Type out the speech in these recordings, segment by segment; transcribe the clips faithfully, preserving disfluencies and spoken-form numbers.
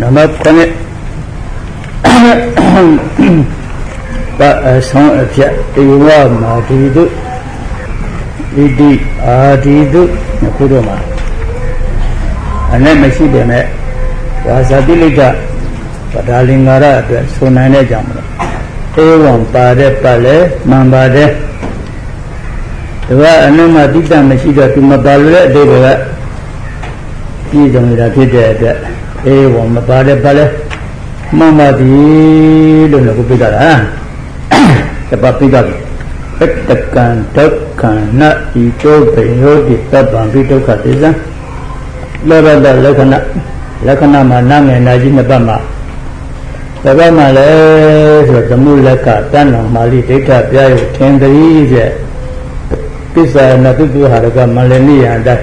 Nama kone Pak Song Pia Iwa Mati itu Idi Adi itu Nakudoma Ane masih deme Wasati liga Pada lingara Sunane jamra Ewang pada pale Mambade Dua ane mati dan masih dah cuma balai Dua Ini jangan tidak ada Ewang pada pale Mambadi Lu nak kupikar ha Sebab pikar Tekan tekan nak itu beliau ditabang itu kata lepas dah lekana lekana mana mengaji nebama nebama le semua lekat dan mali dekat biaya kendari je bisa nak tu harga malini ada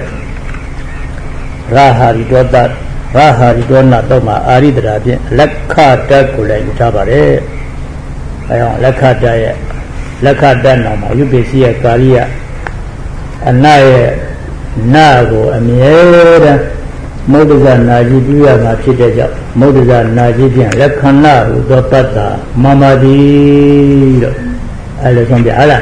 rahari doa rahari doa nak tu mah hari terakhir lekat dah kulai kita bare ayo lekat dah ya lekat dah nama you besi ya kaliya anai nago amiera Mudaza naji dia macam dia Mudaza naji dia lekana udah pada mamadi ada sampai ala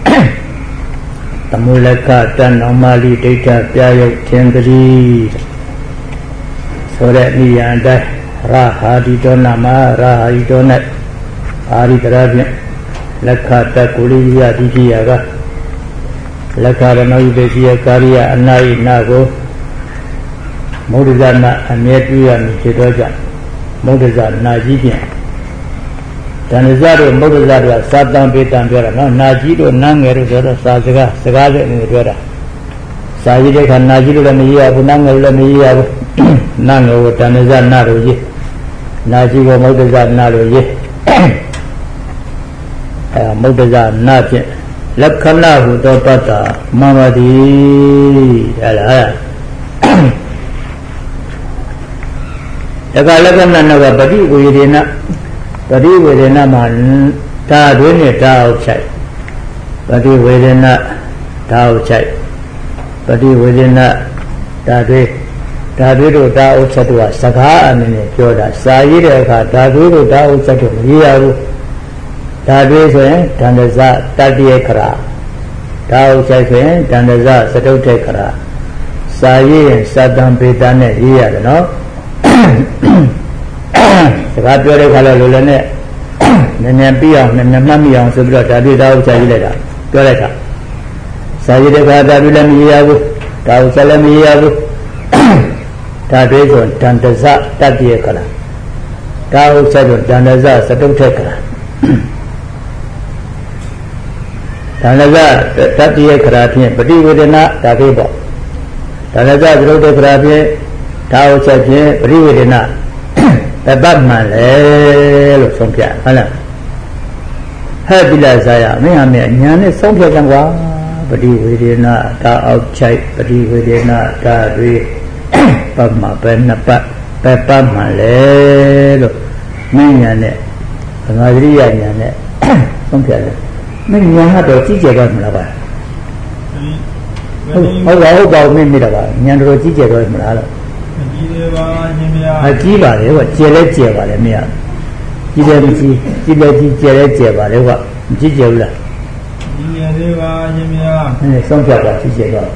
tamu lekat dan amali dekat biaya kendari sore ni anda raha di dona ma raha di dona hari terakhir lekat tak kuliah di dia kah lekat nabi besi karya anai nago Mudaza na amiya mikir aja Mudaza naji dia dan zaro Mudaza dia sadam betan dia na naji do nangeru dia sajaga segala ini dia saji dia kan naji do lami ya bu nangeru lami ya bu nangeru dan zaro naru je naji go Mudaza naru je Mudaza naji lekana hu do pada mamadi ala Jaga lekana naga badi wirena badi wirena man ta dune ta outside badi wirena ta outside badi wirena ta due ta due do ta outside wa saka amene kyo da sa yi de kha ta due do ta outside do yi ya bu ta due so yin dandaza tatiye khara ta outside so yin dandaza satautte khara sa yi yin sadam beta ne yi ya de no Sekarang tu ada kalau lula ni, nenek piang, nenek mami yang sebelah tadi tahu saya ni dah, tu ada tak? Saya dia kata tadi lama ia bu, tahu saya lama ia bu, tadi tu dan desa tadi kala, tahu saya tu dan desa satu kala, dan desa tadi kala ni, beri wirena tadi bo, dan desa satu kala ni, tahu saya ni beri wirena. Sebab malah lu songkya, mana? Hei bila saya, ni kami ni songkya jangwa, beri wirena ta outside, beri wirena ta dui, pama pen apa, papa malah lu, ni ni, ngari ni ni, songkya ni, ni ni ada cici kan mana? Oh, oh, bau ni ni apa? Ni ada cici kan mana? Haji balik, wah, jalan jalan balik ni ada. Jalan mesti, jalan jalan jalan balik, wah, mesti jauh lah. Ini songkya apa? Mesti jauh.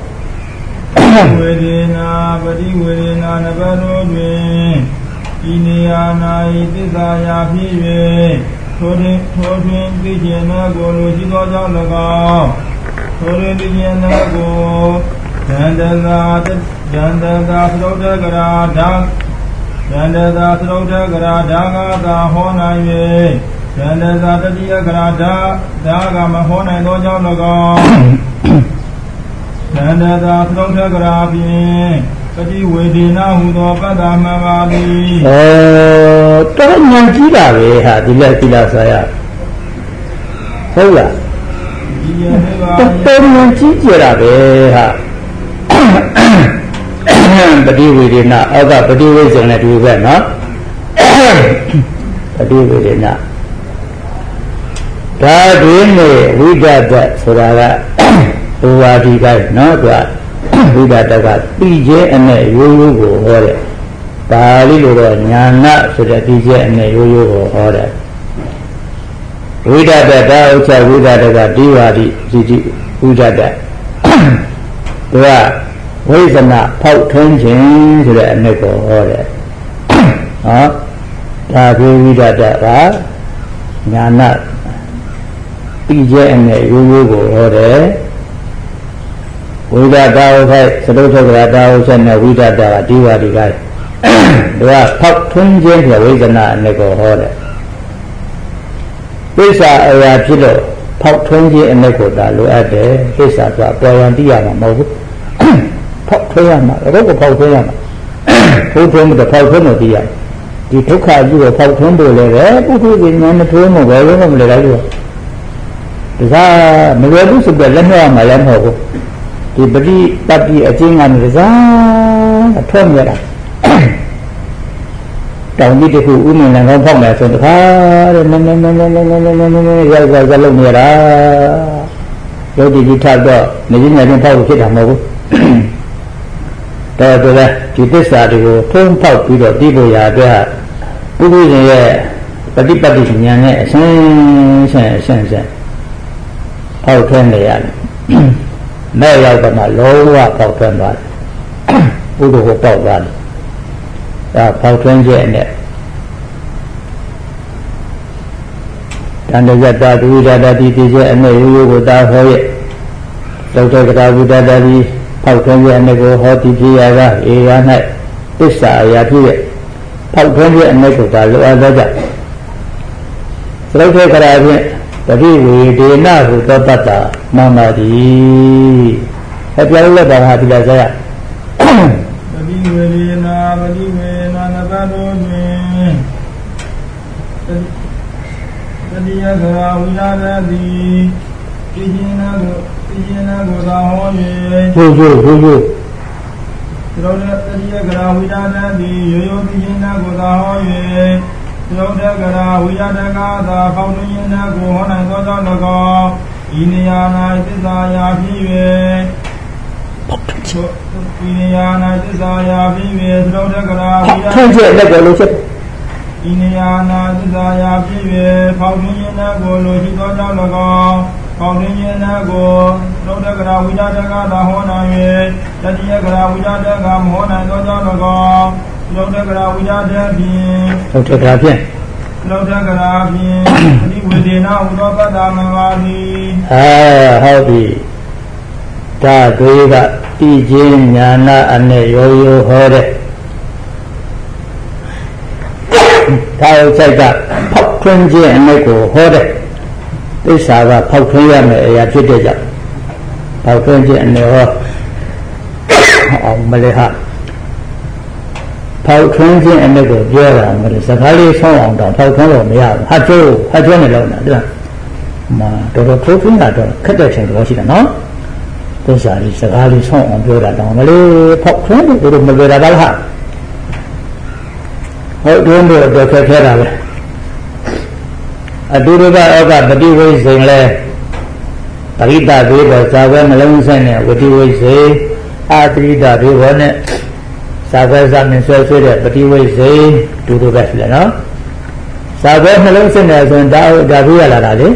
Wedena, beri wedena, nabaru dwe. Ini anak itu saya pilih. Thore, thore dijana golu jiwa jalan. Thore dijana golu. Janda janda sudah gerada, janda sudah gerada kata hona ye, janda dia gerada, daga mahona itu jauh lagi, janda sudah gerapi, jadi wedina hudo pada mawali. Oh, terus yang tidak le, tidak tidak saya, saya, terus yang tidak le, ha. Badi wirena, agak badi wirena juga, no? Badi wirena. Tadi ni widada saudara, wadi kan, no? Dua widada kan, pije ane yuyu go hore. ပါဠိလိုတော့ညာနာဆိုတဲ့ဒီကျက်နဲ့ရိုးရိုးကိုဟောတယ်ဝိဒတတာဥစ္စာဝိဒတကဒီဝါဒီဒီဒီဝိဒတသူကဝိဇ္ဇနာဖောက်ထွင်းခြင်းဆိုတဲ့အနက်ကိုဟောတယ်ဟောဒါပြေဝိဒတကညာနာဒီကျက်နဲ့ရိုးရိုးကိုဟောတယ်ဝိဒတာဥစ္စာသတုထကရာတာဥစ္စာနဲ့ဝိဒတကဒီဝါဒီကသူကဖောက်ထွင်းခြင်းဆိုဝိဇ္ဇနာအနက်ကိုဟောတယ်ကိစ္စအရာဖြစ်လို့ဖောက်ထွင်းခြင်းအနက်ကိုသာလိုအပ်တယ်ကိစ္စဆိုအပေါ်ယံသိရမှာမဟုတ်ဘူးဖောက်ထွင်းရမှာတော့ကိုဖောက်ထွင်းရမှာဘုထုံးတော့ဖောက်ထွင်းလို့သိရဒီဒုက္ခကြီးကိုဖောက်ထွင်းဖို့လည်းပဲပုထုဇဉ်ဉာဏ်မထွင်းလို့ဘယ်လိုမှမလဲလိုက်လို့ဒါကမလွယ်ဘူးဆိုတော့လက်မှတ်ရမှာလည်းမဟုတ်ဘူးဒီပฏิပတ်တိအကျဉ်းကနေဒါအထွန်းရတာတောင်ကြီးတခုဥမင်လည်းကောင်းဖောက်မယ်ဆိုတခါတဲ့နည်းနည်းနည်းနည်းနည်းနည်းနည်းနည်းနည်းရောက်ရောက်ရောက်လုပ်နေတာရုပ်တည်ကြီးထပ်တော့နေကြီးနေချင်းဖောက်လို့ဖြစ်တာမဟုတ်ဘူးတော်တော်လည်းဒီသစ္စာတွေကိုထုံးဖောက်ပြီးတော့ပြီးဖို့ရာအတွက်ပုဂ္ဂိုလ်ရှင်ရဲ့ပฏิပတ်တိဉာဏ်နဲ့အရှင်းရှင်းအရှင်းရှင်းဖောက်ထွန်းနေရတယ်မဲ့ရောက်တော့မှလုံးဝဖောက်ထွန်းသွားတယ်ပုဂ္ဂိုလ်ကိုပေါက်သွားတယ်ဒါဖောက်ထွင်းခြင်းနဲ့တန်တဇတဝိဒတတိတိခြင်းအနဲ့ရိုးရိုးကိုသာဟောရဲ့သုတ္တကတာဝိဒတတိဖောက်ထွင်းခြင်းအနဲ့ကိုဟောတိဖြစ်ရကဧရာ၌သစ္စာအရာဖြစ်ရဲ့ဖောက်ထွင်းခြင်းအနဲ့ကိုသာလိုအပ်သောကြောင့်သုတ္တကတာဖြင့်ပရိဝေဒေနဟုသောတတ္တမမတိအပြောင်းလဲပါဟာဒီလားဆရာပရိဝေဒေနပရိဝေနာနဘတော်တွင်တတိယကရာဝိရဒတိကိဉ္စနာကိုကိဉ္စနာကိုသာဟော၍ဟုတ်ဟုတ်ဟုတ်ဟုတ်သောတတိယကရာဝိရဒတိယောယောကိဉ္စနာကိုသာဟော၍သောတကရာဝိရဒကသာဖောင်းတွင်နာကိုဟောနိုင်သောကြောင့်၎င်းဤနေရာ၌သစ္စာရာဖြစ်၍ဤနေရာ၌သစ္စာရာဖြစ်၍သောတကရာဝိရဒထုံးချက်လက်ကိုလို့ချက်ဤနေရာ၌သစ္စာရာဖြစ်၍ဖောင်းတွင်နာကိုလိုရှိသောကြောင့်၎င်းဖောင်းတွင်နာကိုသောတကရာဝိရဒကသာဟောနိုင်၍တတိယကရာဝိရဒကမဟောနိုင်သောကြောင့်၎င်းလောကရာဝိရဒဖြင့်လောကရာဖြင့်လောကရာဖြင့်ဒီဝေဒေနာဥဒ္ဓပတ္တမဝါတိဟာဟုတ်ပြီဒါတွေကတည်ခြင်းညာနာအနဲ့ရောရောဟောတဲ့ဒါဥစ္စာကဖောက်ထွင်းခြင်းအနဲ့ကိုဟောတဲ့သစ္စာကဖောက်ထွင်းရမယ်အရာဖြစ်တဲ့ကြောင့်ဖောက်ထွင်းခြင်းအနဲ့ဟောအောင်မလဲဟာဖောက်ထွင်းခြင်းအနက်ကိုပြောတာမလို့စကားလေးဆောင်းအောင်တော့ဖောက်ထွင်းလို့မရဘူးဟာကျိုးဟာကျိုးနဲ့လောက်တာတဲ့မှာတော်တော်ထိုးထွင်းတာတော့ခက်တဲ့ချိန်တော့ရှိတယ်နော်သစ္စာလေးစကားလေးဆောင်းအောင်ပြောတာတော့မလို့ဖောက်ထွင်းလို့တို့မပြောတာပါလားဟုတ်တွင်းတို့တော့ခက်ခဲတာပဲအတူတူကဩကပฏิဝိဇ္ဇိန်လဲပရိသဘေဘောဇာဝဲမလုံးဆိုင်နဲ့ဝတိဝိဇ္ဇေအာတိတဘေဘောနဲ့စာခွဲစာမင်းဆွဲဆွဲတဲ့ပฏิဝိဇ္ဇေဒူဒူပဲရှိတယ်နော်စာခွဲနှလုံးစစ်နေဆိုရင်ဒါဒါပြရလာတာလေ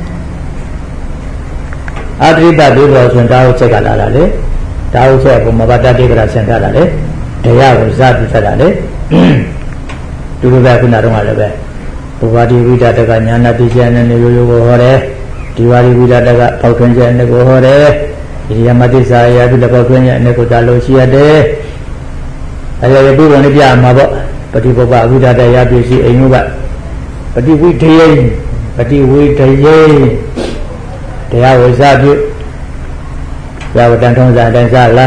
အတ္တိတဒုဘောဆိုရင်ဒါဟုတ်ချက်ကလာတာလေဒါဟုတ်ချက်ကိုမဘာတတိကရာဆင်ထားတာလေတရားကိုစပြီးဆက်တာလေဒူဒူပဲခုနတော့လည်းပဲဘုရားဒီဝိဒတကညာနာတိကျန်နဲ့ရိုးရိုးကိုဟောတယ်ဒီဝါဒီဝိဒတကပေါက်ထွင်းချက်နဲ့ကိုဟောတယ်ဒီယမတိစာရာဒီပေါက်ထွင်းချက်နဲ့ကိုဒါလို့ရှိရတယ်အဲဒါရပြုလို့လည်းပြမှာပေါ့ပฏิဘောပအဝိဒတရာပြည့်စီအိမ်တို့ကပฏิဝိတယေပฏิဝိတယေတရားဝိဇ္ဇပြုရာဝတ္တထုံးစံတိုင်းစားလား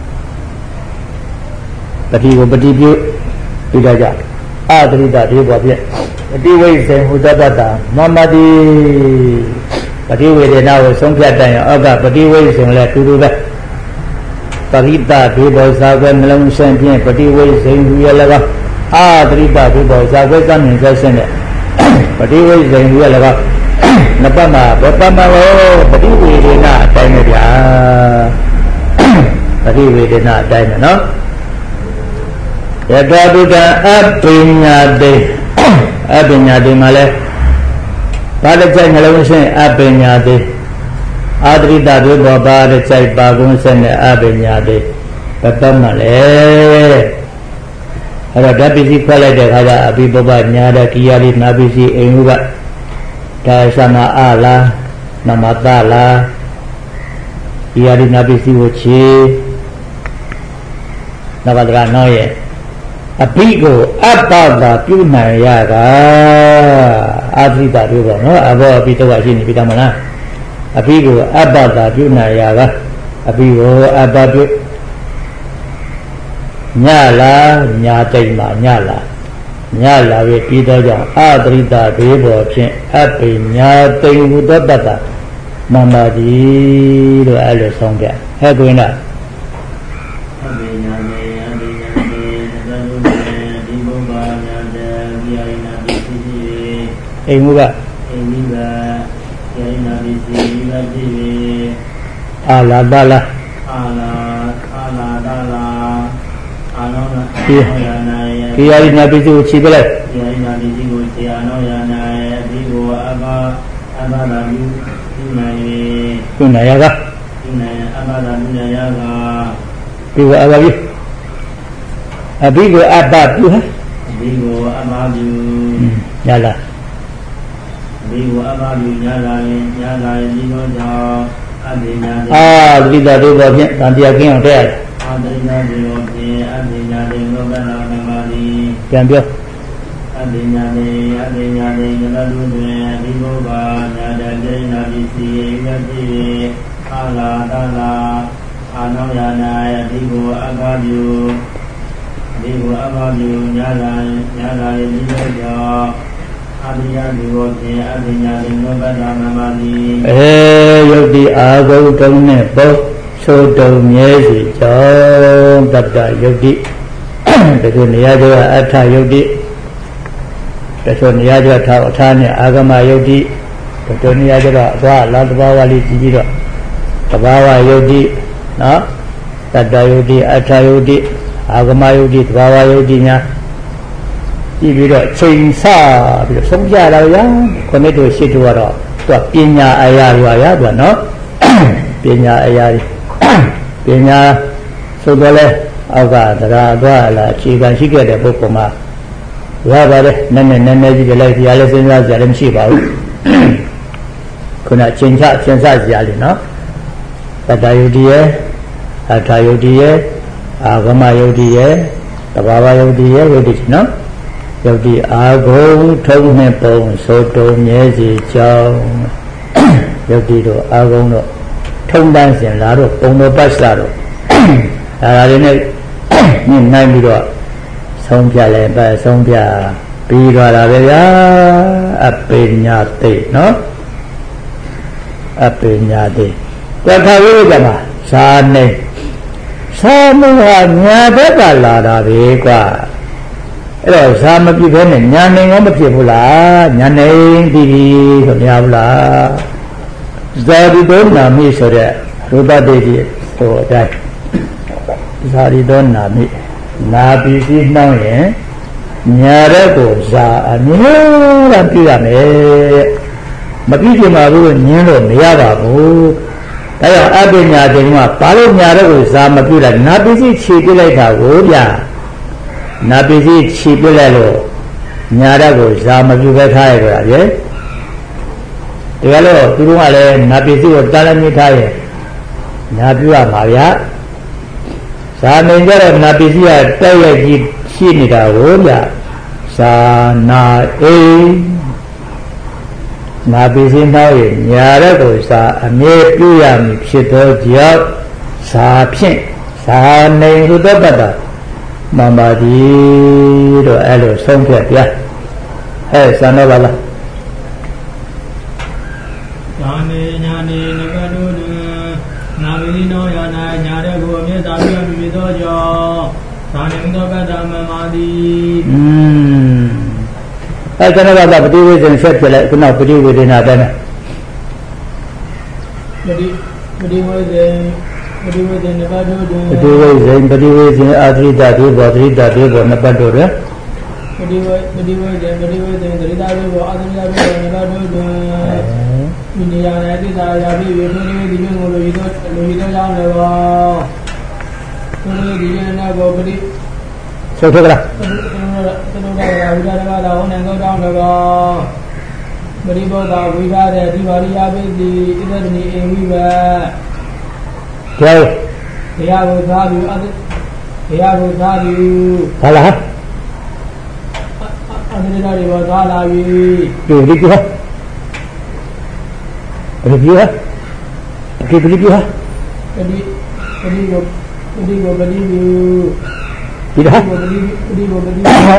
ပฏิကိုပฏิပြုပြီးတော့ကြအတရိတဒီဘောဖြင့်ပฏิဝိဇ္ဇေဟူသတ္တတာမမတိပฏิဝေဒနာကိုဆုံးဖြတ်တိုင်းအောက်ကပฏิဝိဇ္ဇေလည်းတူတူပဲပရိတဘေဘောဇာကွဲနှလုံးဆင်းဖြင့်ပฏิဝိဇ္ဇိဟူရ၎င်းအာပရိတဘေဘောဇာကွဲသမြင်ဆက်ဆင်းတဲ့ပฏิဝိဇ္ဇိဟူရ၎င်းနှစ်ပတ်မှာဘပတ်မှာလို့ပฏิဝေဒနာအတိုင်းပဲဗျာပฏิဝေဒနာအတိုင်းပဲနော်ယထာဘုဒ္ဓအပိညာတိအပိညာတိမှာလဲဘာတစ်ချက်နှလုံးရှင်အပိညာတိအာတရိတဒုဘောဘာတစ်ချက်ပါကုန်းဆက်နဲ့အပိညာတိဘယ်တော့မှလဲအဲ့တော့ဓာတ်ပစ္စည်းခွဲလိုက်တဲ့အခါကျအပိပပညာတဲ့ကိယာလိနာပစ္စည်းအိမ်မှုကဒါသမအလားနမတလားကိယာလိနာပစ္စည်းကိုခြေနဗဒကနောက်ရဲ့အပိကိုအပ္ပတာပြုနိုင်ရတာအာသရိတတို့ပေါ့နော်အဘောအပိတော့ရှိနေပြီတမလားအပိကိုအပ္ပတာပြုနိုင်ရတာအပိကိုအပ္ပပြုညလားညာတိတ်မှာညလားညလာပဲပြီးတော့ကြောင့်အာသရိတဘေးပေါ်ဖြင့်အပိညာတိတ်ဟူသောတတ္တမမတိလို့အဲ့လိုဆုံးပြဟဲ့ကွင်းလားအိမ်မူကအိမ်ကြီးကကျိနာပစ္စည်းကကြည့်ပြီအာလာတလာအာလာအာလာတလာအာနောနာယာနာယကိယာနာပစ္စည်းကိုခြေပလိုက်ကိယာနာပစ္စည်းကိုခြေအာနောယာနာယဒီကိုအဘအဘလာမြူဒီနိုင်ဒီနိုင်ရကဒီနိုင်အဘလာမြူရကဒီကိုအဘပြုအဘိကိုအဘပြုဟဒီကိုအဘပြုရလားဒီကိုအဘပြုညာလာရင်ညာလာရင်ဒီတော့ကြောင့်အပညာအာသတိတော်တို့ဖြင့်တန်တရားကင်းအောင်တဲ့အာသတိတော်တို့ဖြင့်အပညာတွေလောကနာမမလီပြန်ပြောအပညာတွေအပညာတွေငါတို့တွင်ဒီဘုရားညာတဲ့ဒိဋ္ဌာပစ္စည်းရတိအာလာတလာအာနောယာနာဒီကိုအဘပြုဒီကိုအဘပြုညာလာညာလာရင်ဒီတော့ကြောင့်အပညာဒီကိုဖြင့်အပညာတွေလောကနာမမလီအဲယုတ်တိအာဂုံတုံးနဲ့ပေါ့ဆိုတုံမြဲစီကြောင့်တတ္တယုတ်တိတခုနေရာကျော်အထယုတ်တိတချို့နေရာကျော်ထောက်အထာနဲ့အာဂမယုတ်တိတချို့နေရာကျော်အသွားလာတဘာဝလေးကြည့်ပြီးတော့တဘာဝယုတ်တိနော်တတ္တယုတ်တိအထယုတ်တိအာဂမယုတ်တိတဘာဝယုတ်တိများကြည့်ပြီးတော့ချိန်ဆပြီးတော့ဆုံးပြလာရခொနစ်တို့ရှိတို့ကတော့သူကပညာအရာတွေရသူကနော်ပညာအရာတွေပညာဆိုတော့လေအောက်ကတရားသွားလာအခြေခံရှိခဲ့တဲ့ပုဂ္ဂိုလ်မှာရပါတယ်နည်းနည်းနည်းနည်းကြီးလည်းတရားလည်းစဉ်းစားကြလည်းမရှိပါဘူးခုနချိန်ချစဉ်းစားကြရလေနော်တတယုတ်တိရဲ့အထာယုတ်တိရဲ့အာဂမယုတ်တိရဲ့တဘာဝယုတ်တိရဲ့ယုတ်တိနော်ယုတ်တိအာဂုံထုံးနှင့်ပုံဆိုတုံမြဲစီကြောင်းယုတ်တိတို့အာဂုံတို့ထုံးတန်းစင်လာတော့ပုံတော်ပတ်စာတော့အဲဒါတွေနဲ့ညှိနှိုင်းပြီးတော့ဆုံးဖြတ်လဲပဲဆုံးဖြတ်ပြီးတော့တာပဲဗျာအပိညာတိနော်အပိညာတိတခါရေးကြမှာဇာနေသာမဟာညာဘက်ကလာတာပဲကွာအဲ့တော့ဇာမပြည့်ဘဲနဲ့ညာနေရောမဖြစ်ဘူးလားညာနေပြီးပြီဆိုမရဘူးလားဇာတိတောနာမိဆိုတဲ့ရူပတေတိဆိုအတိုင်းဇာတိတောနာမိနာပစ္စည်းနှောင်းရင်ညာတဲ့ကိုဇာအမြဲတမ်းပြရမယ်မပြည့်ပြမှာဘူးညင်းလို့မရပါဘူးဒါကြောင့်အပညာတိကဘာလို့ညာတဲ့ကိုဇာမပြည့်လိုက်နာပစ္စည်းခြေပြလိုက်တာကိုဗျာနာပစ္စည်းခြေပြလိုက်လို့ညာတဲ့ကိုဇာမပြည့်ပဲထားရကြတာလေတကယ်လို့သူတို့ကလည်းနာပစ္စည်းကိုတားလည်းမြစ်ထားရဲ့နာပြရမှာဗျာဇာနေကြတဲ့နာပစ္စည်းကတက်ရကြီးရှိနေတာကိုဗျာဇာနာအေနာပစ္စည်းနောက်ရဲ့ညာတဲ့ကိုဇာအမြဲပြရမည်ဖြစ်သောကြောင့်ဇာဖြင့်ဇာနေဟုတတ်တာမမတိတော့အဲ့လိုဆုံးဖြတ်ဗျာဟဲ့ဇာတော့ပါလားဇာနေညာနေနကတို့နာဝိနောယာနာညာတဲ့ကိုအမြဲသာပြမိမိသောကြောင့်ဇာနေသောကတ္တမမတိอืมအဲ့ကျွန်တော်ကပฏิဝေဇဉ်ဆက်ပြလိုက်ခုနပฏิဝေဒနာပဲနဲ့ပฏิပฏิဝေဇဉ်ฏิเวสินปัตโตเดปฏิเวสินปฏิเวสินอาทิตาเทวะทิตาเทวะนปัตโตเดปฏิเวปฏิเวสินปฏิเวสินทิตาเทวะอาทิตาเทวะนปัตโตเดวิญญาณติสายาภิเวทุนิดิโมโลหิโตโลหิโตจังเลวะทุนิดิยนะโกปฏิสุทกละตุตุดาวิดาดาดาหนังโกจังเลวะปฏิโบกาวิดาเดติวาริยาภิติอิตติเอวิวะเจ้าเฮียบุษาบิอาทิเฮียบุษาบิฮะล่ะอาทิตาเรวะทาลาวิดูดิจิฮะปฏิฮะปฏิปฏิฮะปฏิปฏิโกปฏิโกปฏิบิดิฮะปฏิปฏิโกปฏิฮะ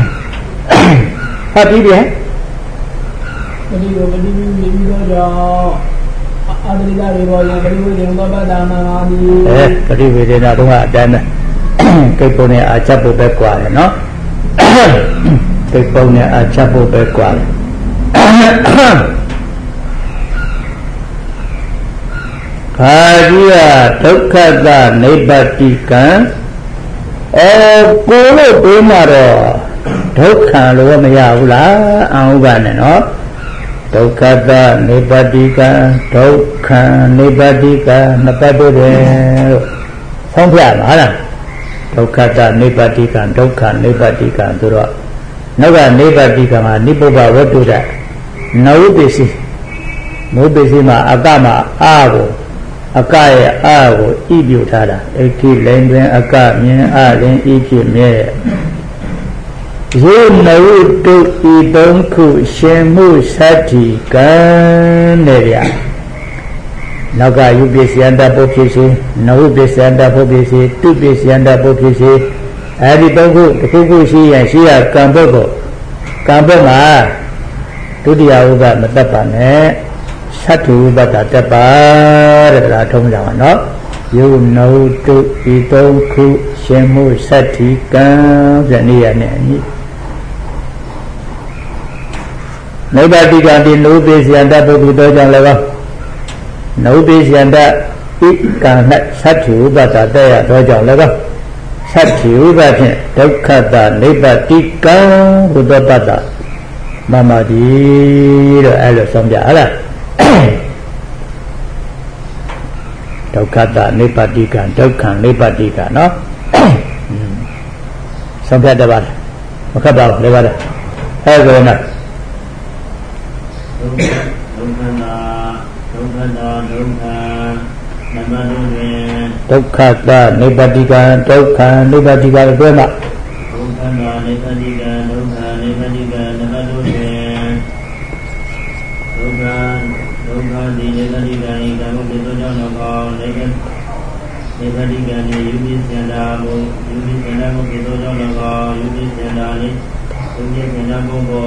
ปฏิบิฮะปฏิโกปฏิบิบิโกจาอาทิตาเรวะยังปฏิเวสินตัปปะดานานาดิเอ๊ะปฏิเวสินတော့ကအတန်းနဲ့ကိပုံနဲ့အာချက်ဖို့ပဲกว่าတယ်เนาะကိပုံနဲ့အာချက်ဖို့ပဲกว่าတယ်ခာကြီးကဒုက္ခသနိဗ္ဗတိကံအဲကိုလို့ပြောမှတော့ဒုက္ခလို့မရဘူးလားအဟုဘနဲ့เนาะဒုက္ခသနိဗ္ဗတိကံဒုက္ခနိဗ္ဗတိကံနှစ်ပတ်တို့တယ်လို့ဆုံးဖြတ်ပါလားဒုက္ခသနိဗ္ဗတိကံဒုက္ခနိဗ္ဗတိကံဆိုတော့နောက်ကနိဗ္ဗတိကံမှာနိဗ္ဗဗဝတ္တုဒနဝုပ္ပစီနဝုပ္ပစီမှာအကမှာအာကိုအကရဲ့အာကိုဤပြုထားတာအဋ္ဌိလိန်တွင်အကမြင်အလင်ဤဖြစ်မြဲယေနဝုတုဤသုံးခုရှင်မှုသတ္တိကံတဲ့ဗျာနောက်ကယုပစ္စယန္တပုဖြစ်စေနဝုပစ္စယန္တပုဖြစ်စေတုပစ္စယန္တပုဖြစ်စေအဲဒီသုံးခုတစ်ခုခုရှိရင်ရှိရကံပုတ်ကိုကံပုတ်မှာဒုတိယဥပမတတ်ပါနဲ့သတ္တုဥပဒတတ်ပါတဲ့ဒါထုံးကြပါနော်ယုနဝုတုဤသုံးခုရှင်မှုသတ္တိကံတဲ့နေရာနဲ့အညီနိဗ္ဗတိကံဒီနုပ္ပစ္စယန္တပုဂ္ဂိုလ်တော်ကြောင့်လည်းကောနုပ္ပစ္စယန္တဤကံ၌သတ္တုဥပဒတရတော်ကြောင့်လည်းကောသတ္တုဥပဖြင့်ဒုက္ခတနိဗ္ဗတိကံဘုဒ္ဓပတ္တမမတိတော့အဲ့လိုဆုံးပြဟလားဒုက္ခတနိဗ္ဗတိကံဒုက္ခနိဗ္ဗတိကံနော်ဆုံးဖြတ်တယ်ပါမခတ်ပါဘူးလေပါတယ်အဲ့ဒါကဒုက္ခဒုက္ခနာဒုက္ခနာဒုက္ခနမတုရေဒုက္ခတနိဗ္ဗတိကံဒုက္ခနိဗ္ဗတိကံပြောမှာဒုက္ခနာနိဗ္ဗတိကံဒုက္ခနိဗ္ဗတိကံနမတုရေဒုက္ခဒုက္ခဒီနိဗ္ဗတိကံဤကာမကိသောကြောင့်တော့နိဗ္ဗနိဗ္ဗတိကံဤယူပိစန္ဒာဘုယူပိစန္ဒာဘုကိသောကြောင့်တော့ယူပိစန္ဒာနိယူပိစန္ဒာဘုဘော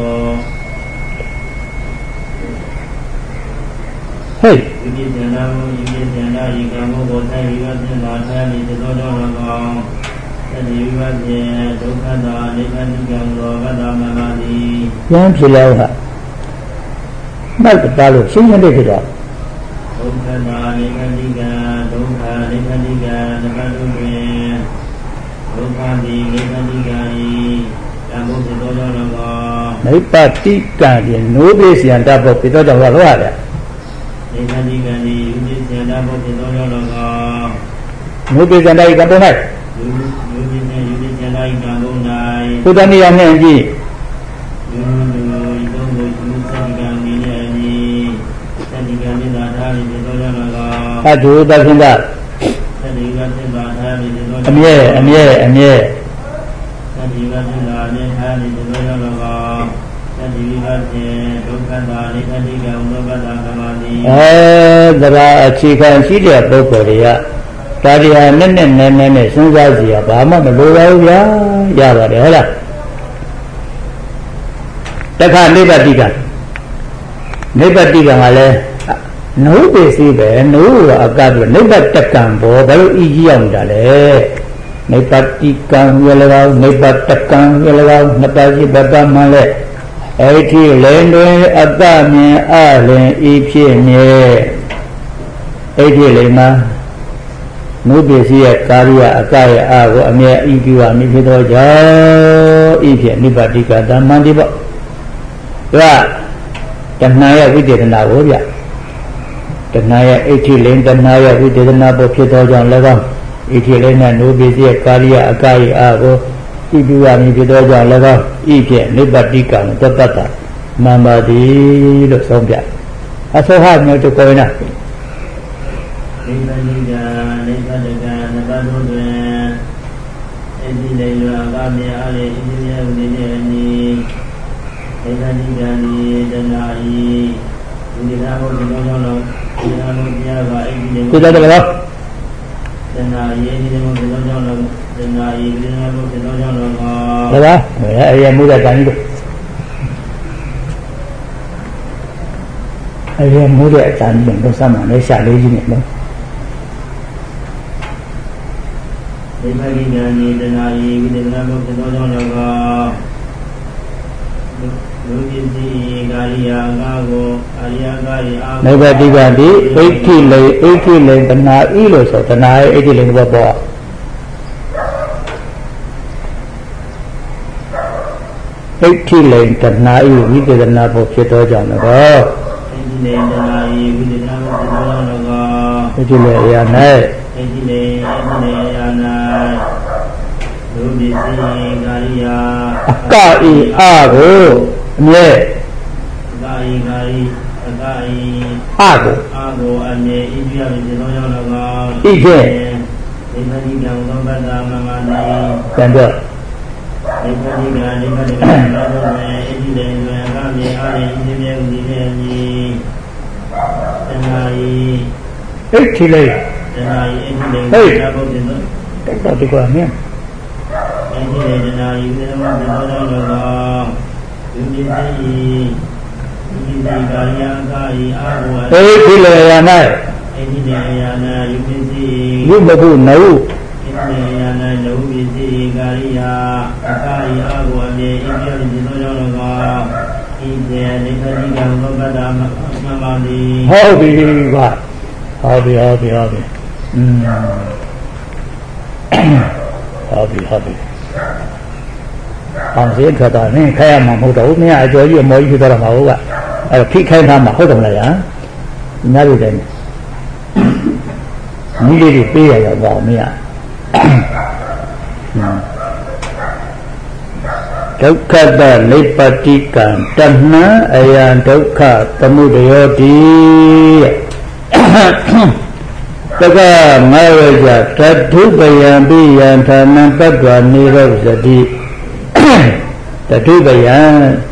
ဟေးယူပိစန္ဒာဘုယူပိစန္ဒာဤကာမဘောထိုင်ဝိဝသင်္သာထာနိသောကြောင့်တော့သတိဝိဝသေဒုက္ခတာနိဗ္ဗတိကံရောဂတမမတိပြန်ဖြစ်လဲဟာမှတ်ပါလို့ရှင်းရှင်းလေးဖြစ်တော့ဒုက္ခတာနိဗ္ဗတိကံဒုက္ခနိဗ္ဗတိကံနမတုရေဒုက္ခတိနိဗ္ဗတိကံဤတံဘုဇ္ဇသောကြောင့်တော့နိဗ္ဗတိကံဖြင့်နိုးပိစယန္တဘုဖြစ်တော့တော့လို့ရတယ်နိဗ္ဗတိကံဤယူပိစယန္တဘုဖြစ်သောကြောင့်တော့နိုးပိစယန္တဤကံပေါ်၌ယူယူပိစယယူပိစယန္တဤကံပေါ်၌သုတ္တနိယနဲ့ကြည့်ယူယူသုံးကိုယူသတိကံဤနဲ့အညီသတိကံမြတ်သာထားပြီးဖြစ်သောကြောင့်တော့အတုတသင်္ကသတိကသင်္သာထားပြီးဖြစ်သောအမြဲအမြဲအမြဲသတိကသင်္သာနဲ့ထားပြီးဖြစ်သောကြောင့်တော့သတိဝိပဿနာဒုက္ခတာနိဗ္ဗတိကံဥပ္ပဒါကမတိအဲဒါကအခြေခံရှိတဲ့ပုဂ္ဂိုလ်တွေကဒါဒီဟာနဲ့နဲ့နဲ့နဲ့နဲ့စဉ်းစားစီရဘာမှမလိုပါဘူးဗျာရပါတယ်ဟုတ်လားတခါနိဗ္ဗတိကနိဗ္ဗတိကံကလည်းနုပ္ပစီပဲနုကအကပြနိဗ္ဗတကံဘောဘာလို့ဤကြီးအောင်တာလဲနိဗ္ဗတိကံရလကောနိဗ္ဗတကံရလကောနှစ်ပါးရှိဘတ်မှလဲအဲ့ဒီလင်းတွင်အတမြင်အလင်ဤဖြစ်မြဲအဲ့ဒီလေမှာနိုးပစ္စည်းရဲ့ကာရိယအကရဲ့အာကိုအမြဲဤပြုပါမိဖြစ်သောကြောင့်ဤဖြင့်နိဗ္ဗာတိကတမန္တိပေါ့ဒါကတဏှာရဲ့ဝိသေသနာကိုဗျတဏှာရဲ့အဋ္ဌိလိန်တဏှာရဲ့ဝိသေသနာပေါ်ဖြစ်သောကြောင့်လည်းကောင်းအဋ္ဌိလိန်နဲ့နိုးပစ္စည်းရဲ့ကာရိယအကရဲ့အာကိုဤပြုပါမိဖြစ်သောကြောင့်လည်းကောင်းဤဖြင့်နိဗ္ဗာတိကံတတ္တမန္ပါတိလို့ဆုံးပြအသောဟမျိုးတကောနာနိဗ္ဗာန်ကနိဗ္ဗာန်ကနဘတို့တွင်အတိလေလွာကမြေအားလေအင်းရဲ့ဦးနေအနီနိဗ္ဗာန်ကနိတနာဤဒီနာဘုရားကြောင့်လို့ဒီနာဘုရားကအတိလေကိုကြတယ်ကောတနာဤဒီနာဘုရားကြောင့်လို့တနာဤဒီနာဘုရားကြောင့်လို့ဟောဒါအဲရမှုတဲ့တန်ကြီးတို့အဲရမှုတဲ့အတန်ကြီးတို့စမ်းမှလည်းရှာလေးကြီးနဲ့နော်နိဗ္ဗာန်ကနိတနာဤဝိသေသနာဘုရားကြောင့်လည်းကလူပစ္စည်းကာရိယာငါကိုအာရိယာကာရိအာနိဗ္ဗာတိကတိဣဋ္ဌိလေဣဋ္ဌိလေတနာဤလို့ဆိုတနာရဲ့ဣဋ္ဌိလေဘောပေါ့ဣဋ္ဌိလေတနာဤဝိသေသနာဘုဖြစ်သောကြောင့်လည်းကောဣဋ္ဌိလေတနာဤဝိသေသနာဘုဖြစ်သောကြောင့်လည်းကောဣဋ္ဌိလေအရာ၌ဣဋ္ဌိလေဣဋ္ဌိလေအရာ၌လူပစ္စည်းကာရိယာအကဤအာကိုအမြဲကာယကာယအကာယအာကိုအာကိုအမြဲဤပြရမည်သောကြောင့်လည်းကောဤဖြင့်နိဗ္ဗာန်ကံသောပတ္တမမနိတန်တော့နိဗ္ဗာန်ကနိဗ္ဗာန်ကသောတွင်ဣတိလေတွင်အကမြေအားဖြင့်ဤမြဲဥဒီလေမည်တဏှာဤဣတိလေတဏှာဤဣတိလေဟေးဘုရားသောတက်တော့ဒီကွာမြင်ဣတိလေတဏှာဤသေမသောကြောင့်လည်းကောယုပစ္စည်းယုပစ္စည်းကာယံကာယအာဟုဣတိလေယာ၌ဣတိလေယာ၌ယုပစ္စည်းယုမဟုနဟုဣတိလေယာ၌နဟုပစ္စည်းကာယအကာယအာဟုအမြေဣတိယတိသောကြောင့်လည်းကောဣတေနိဗ္ဗာန်ကံသောပတ္တမမမတိဟုတ်ပြီကွာဟုတ်ပြီဟုတ်ပြီဟုတ်ပြီอืมဟုတ်ပြီဟုတ်ပြီအောင်စေခတာနင်းခိုင်းရမှာမဟုတ်တော့ဘူးမင်းအကျော်ကြီးအမော်ကြီးဖြစ်သွားတာမဟုတ်ကအဲ့တော့ဖိခိုင်းထားမှာဟုတ်တယ်မလားညာညတို့တယ်မိလေးတွေပေးရရောက်ပါမင်းဒုက္ခတလိပ္ပတိကံတဏှာအယံဒုက္ခသမုဒယောတိတက္ကငါဝကြတထုပယံပိယံဌာနံပတ္တဝနိရောဇတိတထုပယံ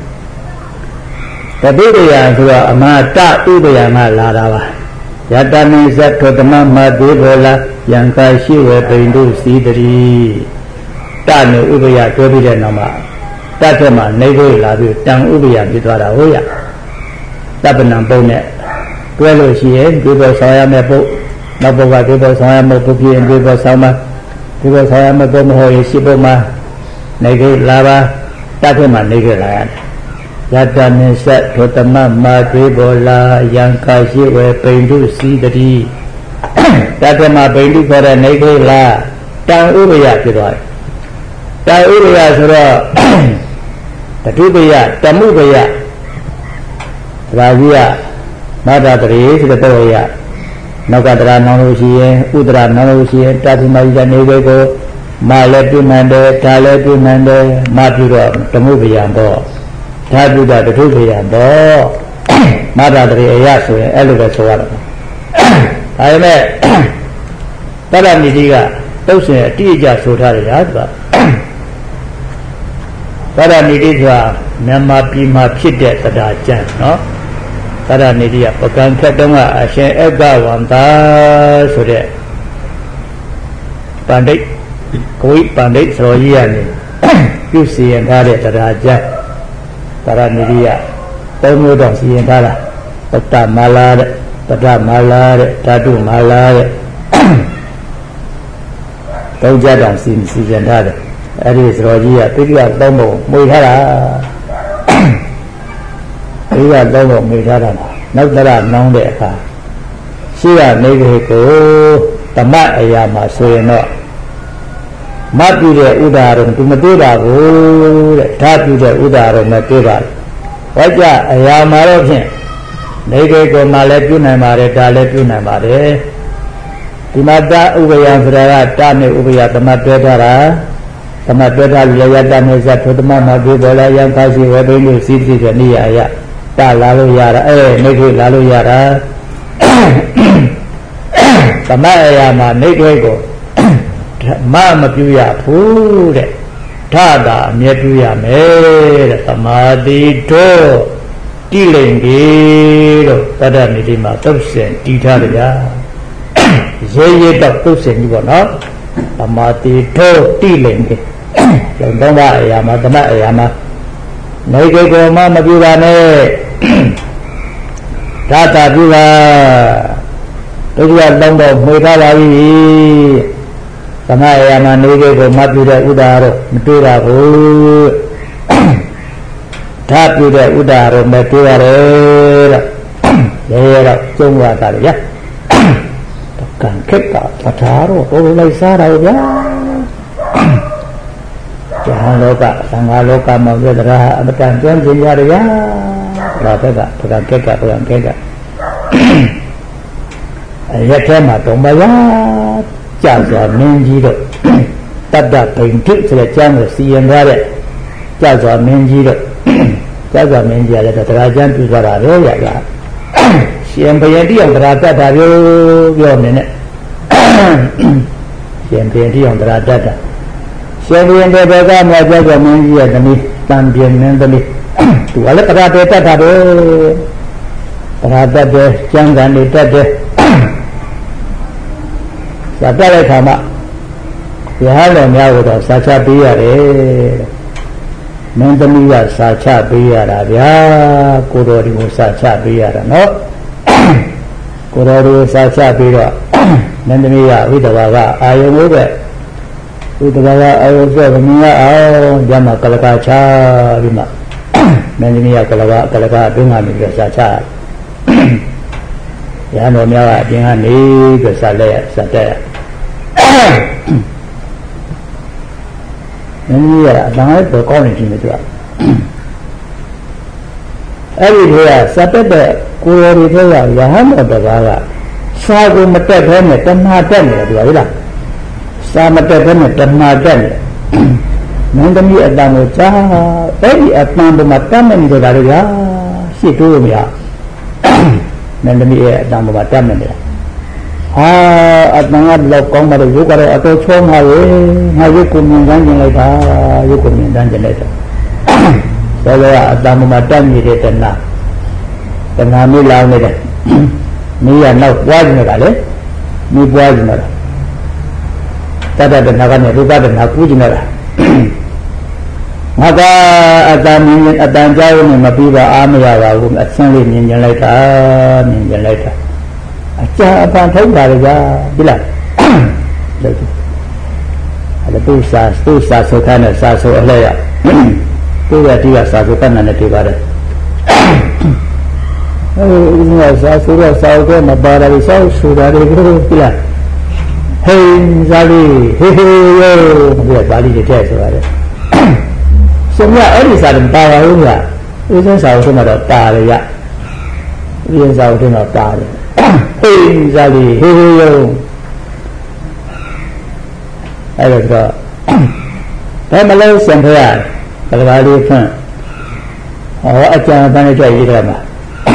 တထုပယံဆိုတာအမတဥပယံကလာတာပါယတနိသတ္ထသမမတေဘောလာယံကာရှိဝေပိန္ဒုစီတရီတနဲ့ဥပယတွဲပြီးတဲ့နောက်မှာတတ်တဲ့မှာနေဖို့လာပြီးတံဥပယဖြစ်သွားတာဟုတ်ရတပ္ပနံပုံနဲ့တွဲလို့ရှိရင်ဒီပေါ်ဆောင်ရမယ့်ပုတ်နောက်ဘုရားဒီပေါ်ဆောင်ရမယ့်ပုတ်ပြင်းဒီပေါ်ဆောင်မှာဒီပေါ်ဆောင်ရမယ့်ပုတ်မဟုတ်ရင်ရှိပုတ်မှာနေကြလာပါတတ်တဲ့မှာနေကြလာရတယ်ယတနိသတ္ထသမမတေဘောလာယံကာရှိဝေပိန္ဒုစီတတိတတ္တမပိန္ဒုခေါ်တဲ့နေခေလာတံဥပယဖြစ်သွားတယ်တံဥပယဆိုတော့တတုပယတမှုပယရာဇိယမတ္တတရေဆိုတဲ့တော်ရနောက်ကတရာနောင်လို့ရှိရင်ဥဒရာနောင်လို့ရှိရင်တတိမယနေခေကိုမလည်းပြုနိုင်တယ်ဒါလည်းပြုနိုင်တယ်မပြုတော့တမှုပယတော့ဓာတုတတထုပယတော့မတ္တတရေအယဆိုရင်အဲ့လိုပဲဆိုရတာဒါပေမဲ့တရဏိတိကတုတ်စင်အတိအကျဆိုထားတယ်ဟာသူကတရဏိတိဆိုတာမြန်မာပြည်မှာဖြစ်တဲ့တရားကျမ်းနော်တရဏိတိကပကံခက်တုံးကအရှင်အက္ခဝန္တာဆိုတဲ့ပန္တိတ်ကိုဝိပန္တိတ်ဆိုရကြီးကနေပြုစီရင်ထားတဲ့တရားကျမ်းတရဏိတိကသုံးမျိုးတော့စီရင်ထားတာပတ္တမလာတဲ့ပတ္တမလာတဲ့ဓာတုမလာတဲ့သုံးကြတာစီစီရင်ထားတယ်အဲ့ဒီစတော်ကြီးကတိတိကသုံးပုံမှွေထားတာတိတိကသုံးပုံမှွေထားတာနောက်တရနောင်းတဲ့အခါရှိရနေခေကိုတမတ်အရာမှာဆိုရင်တော့မပြုတဲ့ဥဒါရုံသူမတွေ့တာဘူးတဲ့ဓာတ်ပြုတဲ့ဥဒါရုံနဲ့တွေ့ပါတယ်ဝါကြအရာမှာတော့ဖြင့်နေကေကိုမှလည်းပြုနိုင်ပါတယ်ဒါလည်းပြုနိုင်ပါတယ်ဒီမှာတဥပယံဆိုတာကတနဲ့ဥပယတမတ်တွဲထားတာတမတ်တွဲထားလျက်တနဲ့ဇတ်သုတမမှာပြေပေါ်လာရန်ခါရှိဝေဘိန်းလို့စီးစီးတဲ့နေရာရတလာလို့ရတာအဲနေကေလာလို့ရတာတမတ်အရာမှာနေကေကိုမမပြုရဘူးတဲ့ဓာတာအမြဲပြုရမယ်တဲ့သမာဓိတို့တိလိန်ကြီးတို့တတ္တနိတိမှာသုတ်စင်တည်ထားကြရေရေတော့သုတ်စင်ကြီးပေါ့နော်သမာဓိတို့တိလိန်ကြီးလုံသုံးပါအရာမှာသမတ်အရာမှာနေကေကိုမမပြုပါနဲ့ဓာတာပြုပါတို့ကလုံးတော့မှွေထားပါပြီသမအရာမှာနေကေကိုမပြုတဲ့ဥဒါတော့မတွေ့ပါဘူးဓာတ်ပြုတဲ့ဥဒါတော့မတွေ့ရတယ်တဲ့ရေတော့ကျုံးသွားတာလေရကံခက်တာပထာတော့တော်တော်လိုက်စားတာဗျာဇာလောကသံဃာလောကမှာပြဒရာအမတန်ကျွမ်းကျင်ကြရဗျာဒါဘက်ကပကံခက်ကပကံခက်ကရက်ထဲမှာတုံပါရကြာစွာမင်းကြီးတို့တတ္တဗိဉ္ဓိဆိုတဲ့ကျမ်းကိုစီရင်ထားတဲ့ကြာစွာမင်းကြီးတို့ကြာစွာမင်းကြီးရတဲ့တရားကျမ်းပြုကြတာပဲရကရှင်ဘုရင်တိအောင်တရားတတ်တာပြောပြောနေနဲ့ရှင်ဘုရင်တိအောင်တရားတတ်တာရှင်ဘုရင်တဲ့ဘက်ကမြတ်ကြာစွာမင်းကြီးရဲ့သမီးတန်ပြင်းမင်းသမီးသူကလည်းတရားတတ်တာပဲတရားတတ်တယ်ကျမ်းဂန်တွေတတ်တယ်စာတတ်တဲ့ခါမှာရဟန်းတော်များကိုစာချပေးရတယ်မင်းသမီးကစာချပေးရတာဗျာကိုတော်ဒီကိုစာချပေးရတာနော်ကိုတော်ဒီကိုစာချပေးတော့မင်းသမီးကဝိတဘာကအာယုံလို့ပဲဝိတဘာကအာယုံဆိုတော့မင်းကအောင်ညမှာကလကာချပြီးမှမင်းသမီးကကလကာကလကာအတွင်းကနေပြီးစာချရဟန်းတော်များကအပြင်ကနေပြီးစာလက်ရစာတက်ရမင်းကြီးကအတန်လိုက်တော့ကောင်းနေပြီသူကအဲ့ဒီတွေကစတက်တဲ့ကိုယ်ရီတွေကရဟန်းတော်တကားကစာကိုမတက်ဘဲနဲ့တဏှာတက်နေတယ်သူကဟုတ်လားစာမတက်ဘဲနဲ့တဏှာတက်နေမင်းသမီးအတန်ကိုကြားအဲ့ဒီအတန်ပေါ်မှာတတ်နေကြတာလေဗျာရှစ်တိုးမရမင်းသမီးရဲ့အတန်ပေါ်မှာတတ်နေတယ်ဟာအတန်ကလောက်ကောင်းပါတယ်ရုပ်ကတော့အတော်ချောမှာလေငါရုပ်ကိုမြင်တန်းကျင်လိုက်တာရုပ်ကိုမြင်တန်းကျင်လိုက်တာဆိုတော့အတန်မှာတက်နေတဲ့တဏှာတဏှာမျိုးလောင်းနေတယ်မီးရနောက်ပွားနေတာလေမီးပွားနေတာတတ္တတဏှာကနေရူပတဏှာကူးနေတာငါကအတန်မြင်အတန်ကြောက်နေမပြီးပါအားမရပါဘူးအဆင်းလေးမြင်ကျင်လိုက်တာမြင်ကျင်လိုက်တာအကြာအပန်ထုတ်ပါလေဗျာဒီလားလို့အဲ့ဒါသူစာသူစာဆိုခိုင်းတဲ့စာဆိုအလဲရသူရတိကစာဆိုခိုင်းတဲ့ပြပါတယ်အဲဒီကစာဆိုတော့စာကိုမပါရဘူးစာဆိုတာတွေကိုဒီလားဟေးဇာလီဟေးဟေးရောဒီဇာလီတဲ့ဆိုရတယ်စမရအဲ့ဒီစာတယ်ပါပါဘူးဗျာဦးစင်းစာကိုတော့တာရရဦးစင်းစာကိုတော့တာတယ်ဟေးဇာလီဟေးဟေးရောအဲ့တော့ဘယ်မလို့စံဖရဘယ်ကားလေးဖွင့်ဟောအကြံပန်းနဲ့ကြွရေးတယ်မှာ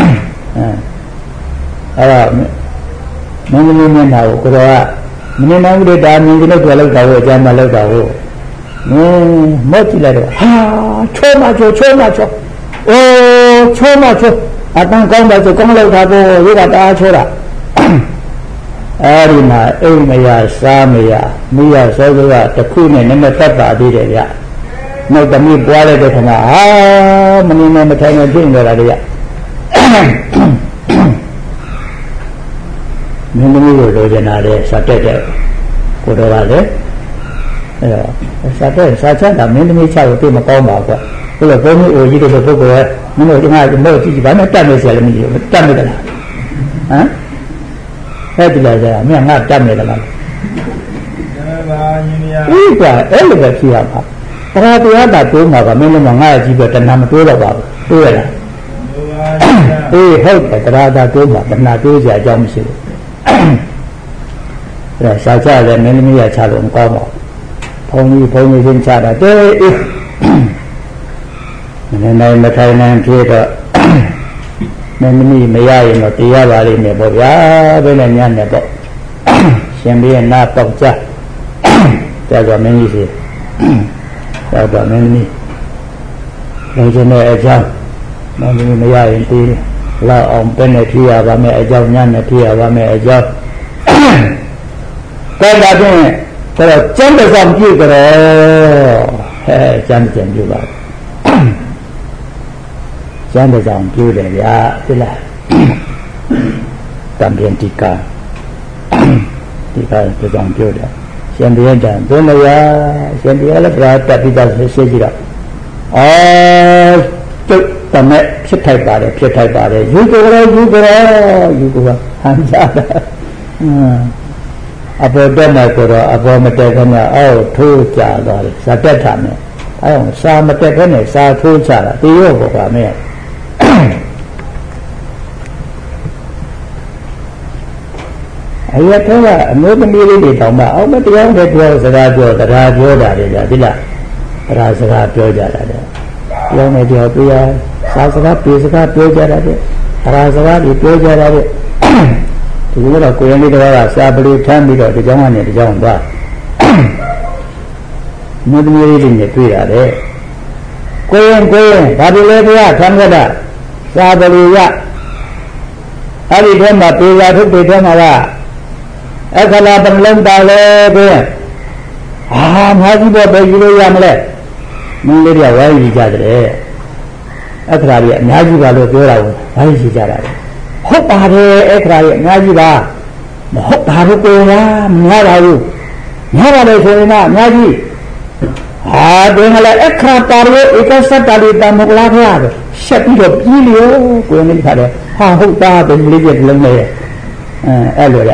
အဲအဲ့တော့မင်းသမီးမျက်နှာကိုကိုတော်ကမင်းနာမှုတွေဒါမြင်ကြလို့ကြွလောက်တာကိုအကြံမလောက်တာကိုမင်းမော့ကြည့်လိုက်တော့ဟာချိုးမချိုးချိုးမချိုးအိုးချိုးမချိုးအတန်ကောင်းပါဆိုကောင်းလောက်တာကိုရေကတအားချိုးတာအဲ့ဒီမှာအိမ်မရစားမရမိရစောစောကတစ်ခုနဲ့နည်းနည်းသက်ပါသေးတယ်ဗျနောက်သမီးပွားလိုက်တဲ့ခါမှာဟာမနေနဲ့မထိုင်နဲ့ပြင်ကြတာလေဗျမင်းသမီးကိုလိုချင်တာလေစာတက်တဲ့ကိုတော်ကလည်းအဲ့တော့စာတက်စာချတာမင်းသမီးချကိုသိမကောင်းပါကွဘယ်လိုဘုန်းကြီးအိုကြီးတို့ပုဂ္ဂိုလ်ကမင်းတို့ဒီမှာမဟုတ်ကြည့်ဘာနဲ့တက်နေစရာလည်းမကြည့်ဘူးတက်နေကြလားဟမ်အဲ့ဒီလိုက်ကြမင်းငါတတ်နေတယ်လားပါရင်ရဒီကအဲ့လိုပဲဖြစ်ရပါတရားတရားတာတိုးမှာကမင်းလည်းငါ့အကြည့်ပဲတဏှာမတိုးတော့ပါဘူးတိုးရလားအေးဟုတ်တယ်တရားတာတိုးမှာတဏှာတိုးကြအကြောင်းမရှိဘူးအဲ့ဒါရှားကြတယ်မင်းသမီးရချလို့မကောင်းပါဘူးဘုန်းကြီးဘုန်းကြီးချင်းချတာတေးအေးမင်းနိုင်မထိုင်နိုင်ဖြစ်တော့မင်းသမီးမရရင်တော့တရားပါလိမ့်မယ်ပေါ့ဗျာဘယ်နဲ့ညံ့နေပေါ့ရှင်ဘီရဲ့နာတော့ကြကြတော့မင်းကြီးစီတော့တော့မင်းသမီးလုံးကျတဲ့အကြောင်းမင်းသမီးမရရင်ဒီလောက်အောင်ပဲနဲ့ဖြစ်ရပါမယ်အကြောင်းညံ့နဲ့ဖြစ်ရပါမယ်အကြောင်းတဲ့ဒါဖြင့်ဆိုတော့ကျမ်းတစ်စောင်ပြုကြတော့ဟဲ့ကျမ်းကျမ်းပြုပါကျမ်းတစ်စောင်ပြုတယ်ဗျာသိလားတံပြန်တိကာဒီကတစ်စောင်ပြုတယ်ရှင်တရားတန်ဘုမယာရှင်တရားလည်းပြာတက်ပြီးတော့ဆေးကြည့်တော့အော်ကျုပ်တမဲ့ဖြစ်ထိုက်ပါတယ်ဖြစ်ထိုက်ပါတယ်ယူကြရောယူကြရောယူကြဟန်ကြတာအပေါ်တက်နေကြတော့အပေါ်မတက်ခဏအောက်ထိုးကြသွားတယ်ဇာတက်တာနဲ့အဲအောင်စာမတက်ခနဲ့စာထိုးချတာတေရောဘောကမဲအရထဲကအမျိုးသမီးလေးတွေတောင်မှအောက်မတရားတဲ့ပြောစကားပြောတရားပြောတာလေကြာဒီလားတရားစကားပြောကြတာလေပြောနေပြောပြရစာစကားပြေစကားပြောကြတာလေတရားစကားတွေပြောကြတာလေဒီလိုတော့ကိုယ်ရင်းလေးတွေကစာပလူထမ်းပြီးတော့ဒီကြောင်းကနေဒီကြောင်းသွားမြို့သမီးလေးတွေနဲ့တွေ့ရတယ်ကိုယ်ရင်ကိုယ်ရင်ဘာလို့လဲဗျာထမ်းကြတာစာပလူရအဲ့ဒီထဲမှာပြေစာထုတ်တဲ့ထဲမှာကအခလာပလုံးပါလေကွာအာငါကြီးတော့ပဲယူလို့ရမလဲမင်းလေးတွေကဝိုင်းယူကြတယ်အခလာကြီးအများကြီးပါလို့ပြောတာကိုဝိုင်းယူကြတာဟုတ်ပါတယ်အခလာကြီးအများကြီးပါမဟုတ်ပါဘူးကွာမများပါဘူးများပါလေဆိုရင်ကအများကြီးဟာတွင်လည်းအခလာပါလို့ဧကစတ္တလေးတမကလာခရပဲရှက်ပြီးတော့ပြီးလျောကိုယ်လေးခါတယ်ဟာဟုတ်တာပဲလေးပြလုံးနေအဲအဲ့လိုလေ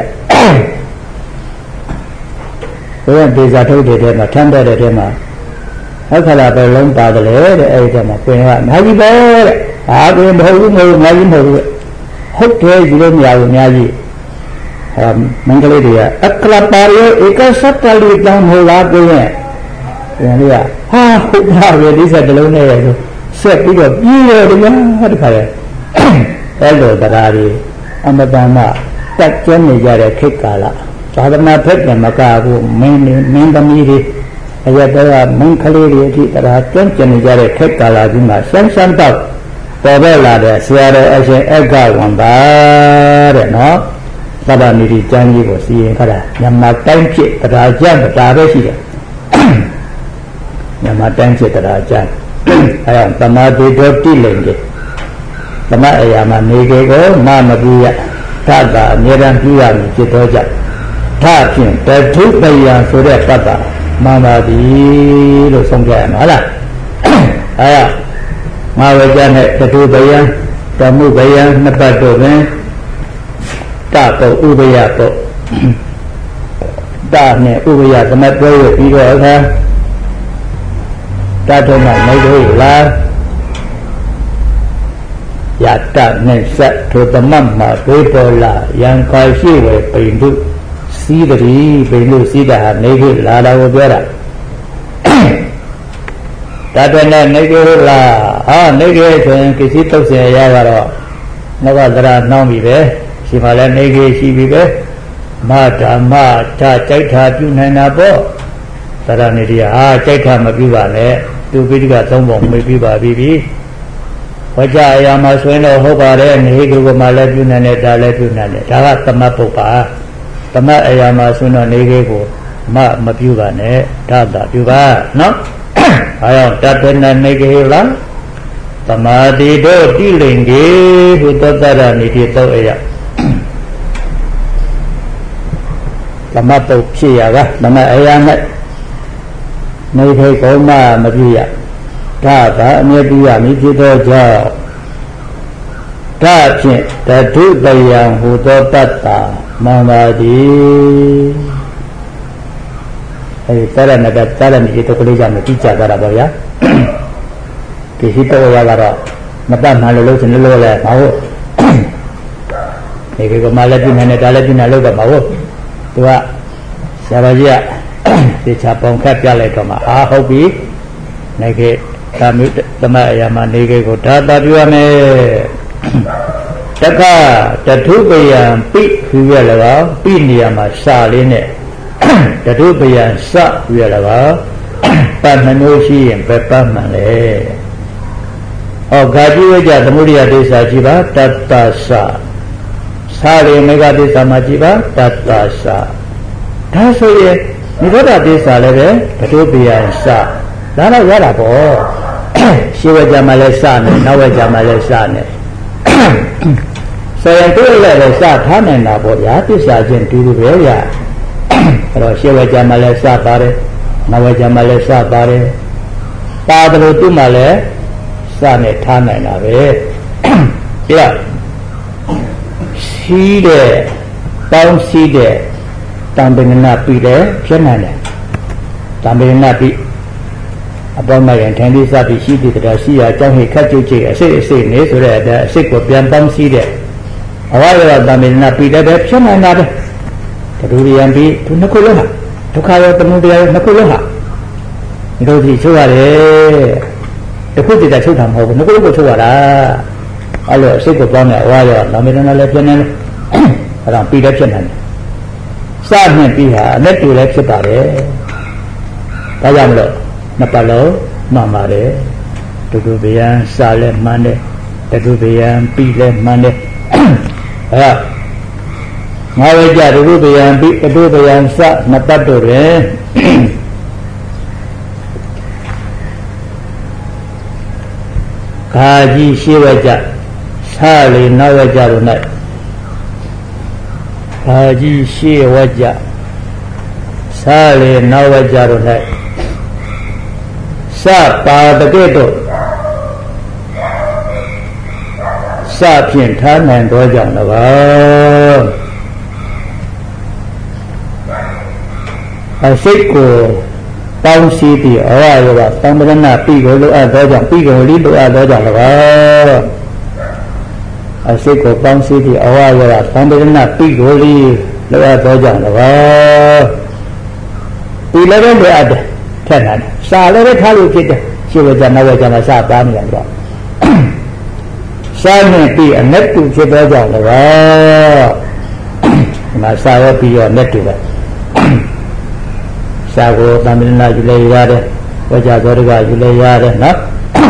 ဘယ်ဒေဇာထုတ်တဲ့ထဲမှာထမ်းတဲ့ထဲမှာအခလာပဲလုံးပါတယ်လေတဲ့အဲ့ဒီထဲမှာပြင်ကနာကြီးပဲတဲ့ဟာပြင်မဟုတ်ဘူးမဟုတ်ဘူးနာကြီးမဟုတ်ဘူးဟုတ်တယ်ဒီလိုများဘူးအများကြီးဟာမင်္ဂလေးတွေကအခလာပါရောဧကစတ္တလိတောင်းဟောလာပြင်ရဲ့ပြင်လေးကဟာဟုတ်တာပဲဒီဆက်တလုံးနဲ့ဆိုဆက်ပြီးတော့ပြီးရတယ်ဗျာတခါလေအဲ့လိုတရားတွေအမတန်မှတက်ကျင်းနေကြတဲ့ခေတ်ကာလသာသနာဖက်တယ်မကဘူးမင်းမင်းသမီးတွေအရတဲ့မင်းကလေးတွေအထိတရားကျင်းကျင်နေကြတဲ့ခေတ်ကာလကြီးမှာဆန်းဆန်းတော့ပေါ်ပေါ်လာတဲ့ဆရာတော်အရှင်အက္ခဝံပါတဲ့နော်သဗ္ဗနိတိကျမ်းကြီးကိုစီရင်ခတာမြန်မာတိုင်းဖြစ်တရားကျမ်းတရားပဲရှိတယ်မြန်မာတိုင်းဖြစ်တရားကျမ်းအဲဒါသမာဓိတော်တိလိမ့်တယ်သမအရာမှာနေကြကိုမမပြရသတ္တအမြဲတမ်းပြရမည်ဖြစ်တော့ကြထဖြင့်တထုပယံဆိုတဲ့ပတ်တာမှန်ပါပြီလို့ဆုံးဖြတ်ရမှာဟုတ်လားအဲဒါငါဝေကြနဲ့တထုပယံဓမ္မပယံနှစ်ပတ်တို့ပင်တပုဥပယပုတနဲ့ဥပယသမတ်တွဲရပြီးတော့အခါတထုမှမိတ်တို့လားယတနဲ့ဆက်ထိုသမတ်မှာဒိပေါ်လာယံခါရှိဝေပိန်တုစီးတရီပိန်လို့စီးတာဟာနေခေလာတာကိုပြောတာတတနဲ့နေခေလာဟာနေခေဆိုရင်ကိစ္စတုတ်เสียရတော့နောက်ကသရနှောင်းပြီပဲရှိမှလည်းနေခေရှိပြီပဲမဓမ္မဓာကြိုက်တာပြုနိုင်တာပေါ့သရနေတိဟာကြိုက်တာမပြုပါနဲ့သူပိဋကသုံးပုံမေးပြီးပါပြီဝကြအရာမှာဆိုရင်တော့ဟုတ်ပါတယ်နေခေကမှလည်းပြုနိုင်တယ်ဒါလည်းပြုနိုင်တယ်ဒါကသမတ်ပုပ္ပါသမတ်အရာမှာဆိုတော့နေခေကိုမမပြုပါနဲ့ဒါသာပြုပါနော်အဲကြောင့်တတ္တနနေခေလားသမာဓိတို့တိလိင်ကေဟုသောတရဏိတိသောအရာသမတ်ပုဖြစ်ရကသမတ်အရာနဲ့နေခေကိုမမပြုရဒါသာအမြဲပြုရမည်ဖြစ်သောကြောင့်ဒါဖြင့်တထုပယံဟူသောတတ္တာ Mamadi Hey, Tara Naga Tara itu kerja mentica Tara Baya Kita Wayagara Napa Malu Senulu Le Mau Ini kemarin mana dalam mana lu mau tua siapa dia dicapong kerja lagi kemana ah hobi Nege kami sama yang mana nege kota baru ame Taka jatuh bayang pi huya laga pi ni ama sa lene jatuh bayang sa huya laga pamanusi yang berpamale oh gaji wajah temuria desa jiwa tata sa Sari mega desa majiba tata sa Daso ye Niroda desa lebe Tatu biyan sa Dara yara po Shiva jamale sa ne Nawa jamale sa ne So yang tu lebe sa Thane na po ya Desa jen turu be ya Pero Shiva jamale sa pare Nawa jamale sa pare Padro tu male Sa ne thane na be Ya See the down see the Tambina be there, Pianana Tambina be upon my intended Sabi she did the Sia, John he cut you, say, say, nay, so that the sick of Pian down see there. A while of Tambina be there, Pianana the Rudian be to Nakoloha, to cover the movie Nakoloha. It was the Suare the put it at Sutam Hove, Nakolo Suara. Alo sick of one while Namina Lepian around Peter Chenan. Sarne Piha, let you let Separe Payamlo, Napalo, Mamare, Tudubian, Sale Mande, Tudubian, Pile Mande. Mawaja, Tudubian, Tudubian, Sa, Napatore. Kaji Shivaja. Sali Nawajarunat Haji Shiwaja Sali Nawajarunat Sa Padaketo Sa Pian Tanan Dojang Nava Asiko Tang City Awaya Tambana Pigo Lua Dojang Pigo Lua Dojang Nava Asiko Pang City Awaya Tambana Pigo Lua Dojang Nava Eleven the other Tanan Salary Talu Kid she was another Janasa Bamian Salmon be a net to Chibaja Nava Masaya be your net to that Sago Tamina Julayada Wajagoriga Julayada not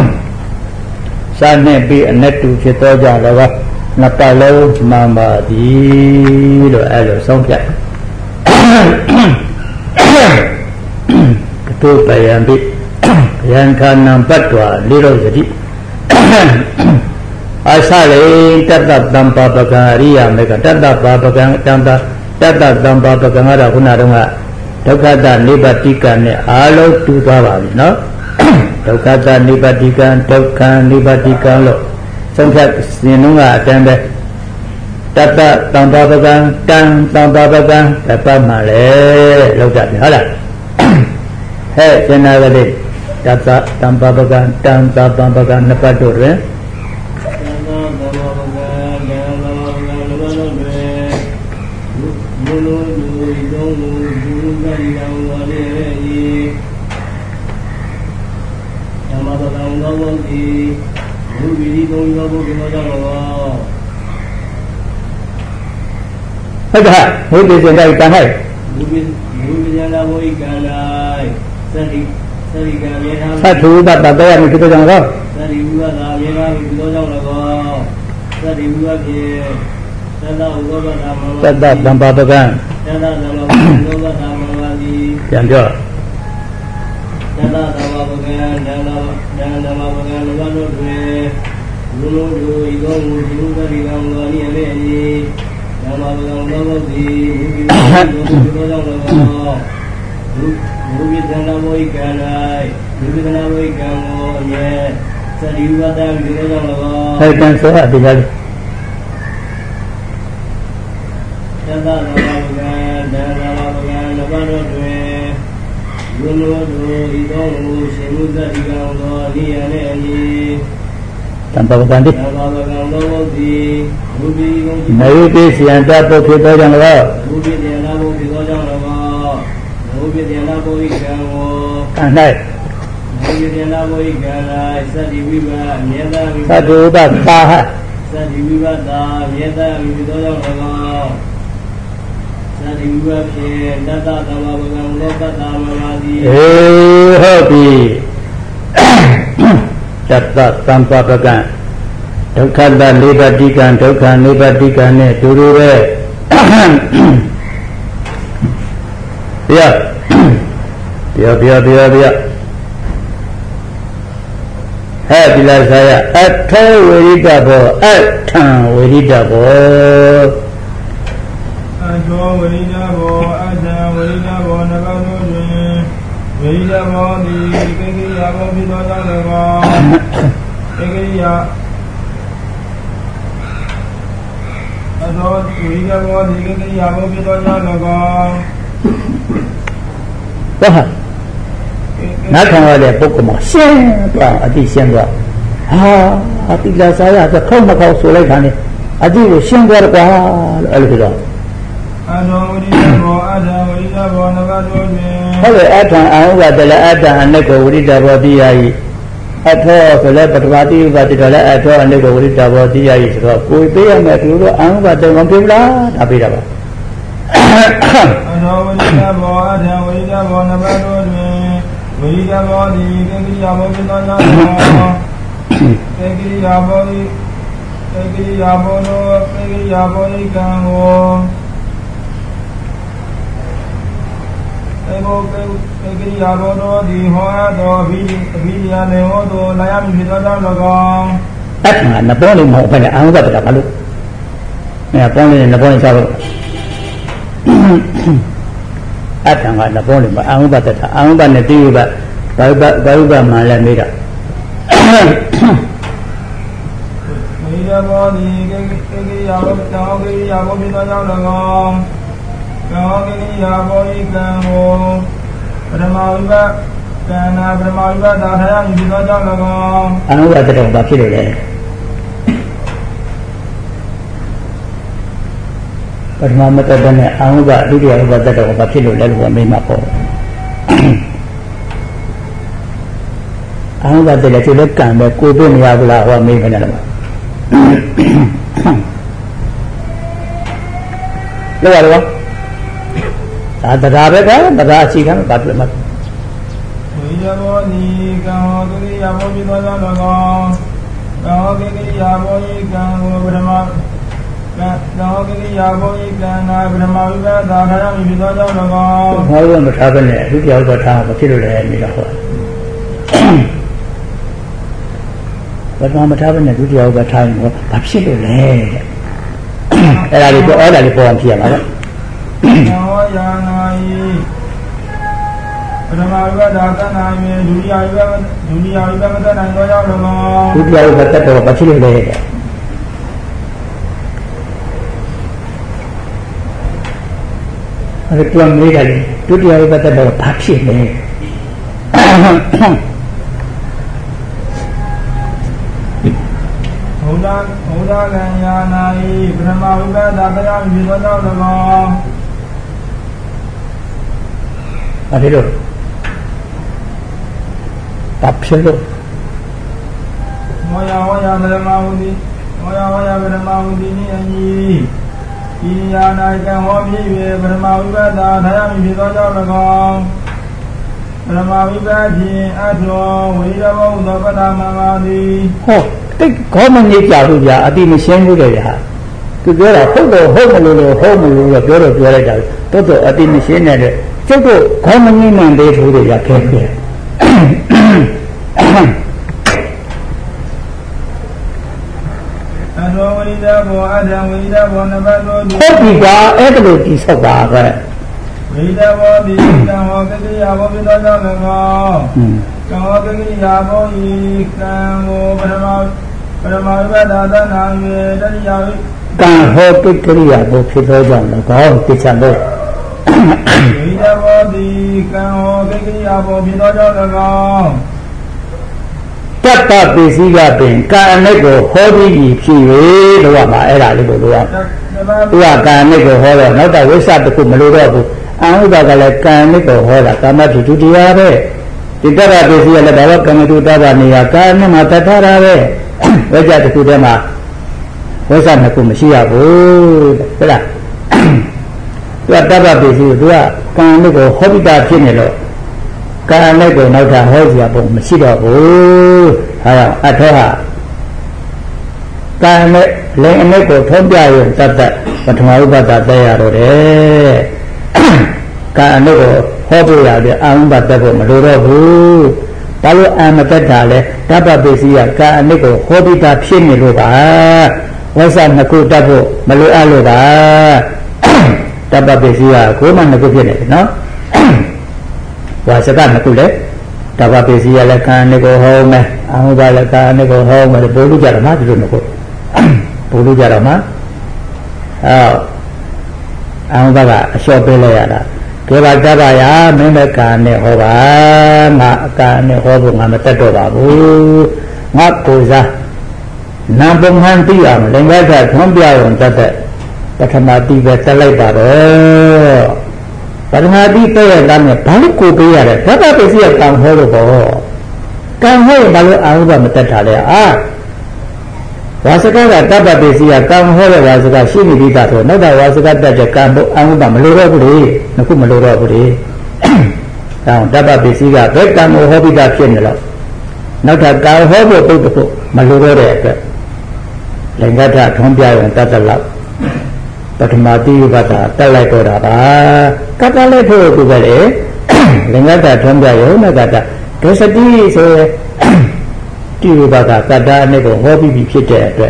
Salmon be a net to Chitoja Nava Napalo Mama di Alo Sonja Tu Payambi Yankanam Patwa Little Jadi Asale Tata Dampa Bagaria Mega Tata Babagang Tata Tata Dampa Bagangara Hunarunga Tokata Nibatikan Alo Tu Baba no Tokata Nibatikan Tokan Nibatikan Lo Sonja Sinunga Tembe Tata Dampa Bagang Tan Dampa Bagang Tata Male Lokat Hala Hey Senagade Tata Dampa Bagang Tan Dampa Bagang Napadur Ada, itu sudah ikan hai. Satu dapat bayar ni kita jangan kau. Sedap tanpa pegang. Jangan jual. Hai kan suara tinggal. ယတသာဝကံတန်သာဝကံနဘတော်တွင်ဘုလိုတို့ဤသောကိုရှင်မှုသတိကောင်းသောနိယနဲ့အညီတံပဝကံတိတံပဝကံသောဘုသည်ဘုပိဘုနယုပိစီယံတပုဖြစ်သောကြောင့်လည်းဘုပိတေနာဘုဖြစ်သောကြောင့်လည်းဘုပိတေနာဘုဤကံကိုကံ၌ဘုပိတေနာဘုဤကံ၌သတ္တိဝိပါအမြဲတမ်းသတ္တိဝိပါသာဟသတ္တိဝိပါသာအမြဲတမ်းဖြစ်သောကြောင့်လည်းသတ္တိဝိပါဖြင့်တတ္တသမဝကံလောကတမမာတိအေဟုတ်ပြီတတ္တသံပပကံဒုက္ခတနိဗ္ဗတိကံဒုက္ခနိဗ္ဗတိကံနဲ့တူတူပဲပြပြပြပြပြဟဲ့ဒီလားဆရာအထောဝိရိတဘောအထံဝိရိတဘောအထောဝိရိတဘောအထံဝိရိတဘောနဂောတို့တွင်ဝိရိတဘောသည်ကိကိယဘောဖြစ်သောကြောင့်လည်းကိကိယအသောဝိရိယဘောဒီကိကိယဘောဖြစ်သောကြောင့်လည်းဘာဟာနားခံရတဲ့ပုဂ္ဂိုလ်မှာရှင်းသွားအတိရှင်းသွားဟာအတိလာစားရဆိုခေါင်းမခေါင်းဆိုလိုက်တာနဲ့အတိကိုရှင်းသွားတော့ကွာလို့အဲ့လိုပြောတော့အသောဝိရိယဘောအထံဝိရိယဘောနဂတ်တို့တွင်ဟုတ်တယ်အထံအာဟုဘတလည်းအထံအနိကောဝိရိယဘောတိယဤအထောဆိုလည်းပထမတိဥပတိတော်လည်းအထောအနိကောဝိရိယဘောတိယဤဆိုတော့ကိုယ်ပေးရမယ်သူတို့အာဟုဘတေမပြေဘူးလားဒါပေးတာပါအသောဝိရိယဘောအထံဝိရိယဘောနဂတ်တို့တွင်ဝိရိယဘောတိကိကိယဘောဖြစ်သောကြောင့်ကိကိယဘောတိကိကိယဘောတို့ကိကိယဘောဤကံကိုေဘောကေကိရိယာဘောတော်ဒီဟောတော်ဘိအဘိညာနေဟောတော်လာရမည်ဖြစ်သောကြောင့်၎င်းတတ်မှာနဘောလေးမဟုတ်ဘဲနဲ့အာဟုဘတဘာလို့အဲပေါင်းလေးနဲ့နဘောလေးချလို့အတ္တကနဘောလေးမအာဟုဘတတာအာဟုဘနဲ့တိယဘဘာဘဘာဘမှလည်းမေးတာမေရဘောဒီကိကိရိယာဘောတောကိရိယာဘောဖြစ်သောကြောင့်၎င်းကောကိရိယာဘောဤကံကိုပရမဝိပကံနာပရမဝိပသာထရမည်ဖြစ်သောကြောင့်၎င်းအနုဝတ္တတော်ဘာဖြစ်လို့လဲပထမမတ္တနဲ့အနုဘဒုတိယဥပတ္တတော်ဘာဖြစ်လို့လဲလို့မေးမှာပေါ့အနုဘတ္တလည်းသူလည်းကံပဲကိုယ်ပြမရဘူးလားဟောမေးမနေလားလောက်ရတော့သာတရားပဲကတရားအချိန်ကဘာပြမှာဝိရဘောနိကံဟောကိရိယာဘောဖြစ်သောကြောင့်၎င်းကံဟောကိရိယာဘောဤကံကိုပထမကံဟောကိရိယာဘောဤကံနာပထမဝိပသာခရမည်ဖြစ်သောကြောင့်၎င်းဟောလို့မထားဘဲနဲ့ဒုတိယဥပထားမဖြစ်လို့လည်းနေတော့ဟောပထမမထားဘဲနဲ့ဒုတိယဥပထားရင်ဟောဘာဖြစ်လို့လဲအဲ့ဒါလေးပြောအဲ့ဒါလေးပေါ်အောင်ဖြစ်ရမှာလေနောယာနာယိပထမဝိပဒါသနာယေဒုတိယဝိပဒုတိယဝိပမတနိုင်သောကြောင့်၎င်းဒုတိယဝိပတတ်တော့ဘာဖြစ်လို့လဲအဲ့ဒါပြန်မေးတယ်ဒုတိယဝိပတတ်တော့ဘာဖြစ်လဲဘုရားဘုရားကံယာနာယိပထမဝိပဒါသနာယေသောကြောင့်၎င်းဘာဖြစ်လို့ဘာဖြစ်လို့မောယဝယဗရမဝတိမောယဝယဗရမဝတိနိအညီဤယာနာကံဟောဖြစ်၍ဗရမဝိပသာထရမည်ဖြစ်သောကြောင့်၎င်းဗရမဝိပဖြင့်အထောဝိရဘောဥသောပတ္တမမာတိဟောတိတ်ခေါမနေကြဘူးဗျာအတိမရှင်းဘူးလေဗျာသူပြောတာဟုတ်တော့ဟုတ်မလို့လို့ဟုတ်မလို့လို့ပြောတော့ပြောလိုက်တာတော်တော်အတိမရှင်းတဲ့ကျုပ်တို့ခေါင်းမငိမ့်မှန်သေးဘူးတွေရခဲ့ခဲ့အသောဝိဒဘောအထံဝိဒဘောနဘသောတိဟုတ်ပြီကွာအဲ့ဒါလို့ကြည့်ဆောက်ပါပဲဝိဒဘောတိကံဟောကိရိယာဘောပိသောကြောင့်၎င်းကံဟောကိရိယာဘောဤကံကိုပထမကရမဝိပဒသနာ၍တတိယဝိကံဟောကိကရိယာဘုဖြစ်သောကြောင့်လည်းကောင်းသိချင်လို့ဝိတဘောတိကံဟောကိကရိယာဘောဖြစ်သောကြောင့်လည်းကောင်းတတ္တပစ္စည်းကပင်ကံအနစ်ကိုဟောပြီးပြီဖြစ်၍လို့ရမှာအဲ့ဒါလေးကိုလို့ရသူကကံအနစ်ကိုဟောတော့နောက်တော့ဝိသတစ်ခုမလို့တော့ဘူးအဟုဘကလည်းကံအနစ်ကိုဟောတာကာမတုဒုတိယပဲဒီတတ္တပစ္စည်းကလည်းဘာလို့ကံတုတ္တဘာနေရကံအနစ်မှာတတ်ထားတာပဲဝိဇ္ဇတစ်ခုတည်းမှာဝိဇ္ဇနှစ်ခုမရှိရဘူးဟုတ်လားသူကတတ္တပစ္စည်းကိုသူကကံအနစ်ကိုဟောပြီးတာဖြစ်နေလို့ကံနဲ့ကိုနောက်ထပ်ဟောစရာပုံမရှိတော့ဘူးဟာအထောဟာကံနဲ့လည်းအနစ်ကိုထုံးပြရင်တတ်တတ်ပထမဥပဒတက်ရတော့တယ်ကံအနစ်ကိုဟောပြရတဲ့အာဟုဘတက်ဖို့မလိုတော့ဘူးဒါလို့အာမတက်တာလဲတပ္ပပစ္စည်းကကံအနစ်ကိုဟောပြီးတာဖြစ်နေလို့ပါဝိဇ္ဇနှစ်ခုတက်ဖို့မလိုအပ်လို့ပါတပ္ပပစ္စည်းကကိုယ်မှနှစ်ခုဖြစ်နေတယ်နော်ဝါစကနှစ်ခုလေတပ္ပပစ္စည်းရလည်းကံနဲ့ကိုဟောမယ်အာဟုဘလည်းကံနဲ့ကိုဟောမယ်ဘိုလ်လူကြတော့မှဒီလိုနှစ်ခုဘိုလ်လူကြတော့မှအော်အာဟုဘကအလျှော့ပေးလိုက်ရတာကေဘာတပ္ပရာမင်းလည်းကံနဲ့ဟောပါငါအကံနဲ့ဟောဖို့ငါမတတ်တော့ပါဘူးငါကိုယ်စားနာပုံဟန်သိအောင်လင်္ကာကထွန်းပြရုံတတ်တဲ့ပထမတိပဲတက်လိုက်ပါတော့ပထမတိတဲ့ရတာနဲ့ဘာလို့ကိုပေးရလဲတပ္ပပစ္စည်းကကံဟောလို့ပေါ့ကံဟောရင်ဘာလို့အာဟုဘမတက်တာလဲအာဝါစကကတပ္ပပစ္စည်းကကံဟောတဲ့ဝါစကရှိနေပြီးသားဆိုနောက်တော့ဝါစကတက်တဲ့ကံဘုအာဟုဘမလိုတော့ဘူးလေနှစ်ခုမလိုတော့ဘူးလေတောင်းတပ္ပပစ္စည်းကဘယ်ကံကိုဟောပြီးသားဖြစ်နေလို့နောက်ထပ်ကံဟောဖို့ပုဒ်တခုမလိုတော့တဲ့အတွက်လင်္ကာထထွန်းပြရင်တတ်တလောက်ပထမတိဥပဒတက်လိုက်တော့တာပါကတ္တလည်းထို့သူပဲလေလင်္ကာထထွန်းပြရုံနဲ့ကတ္တဒုစတိဆိုတိဥပဒကတ္တနဲ့ကိုဟောပြီးပြီဖြစ်တဲ့အတွက်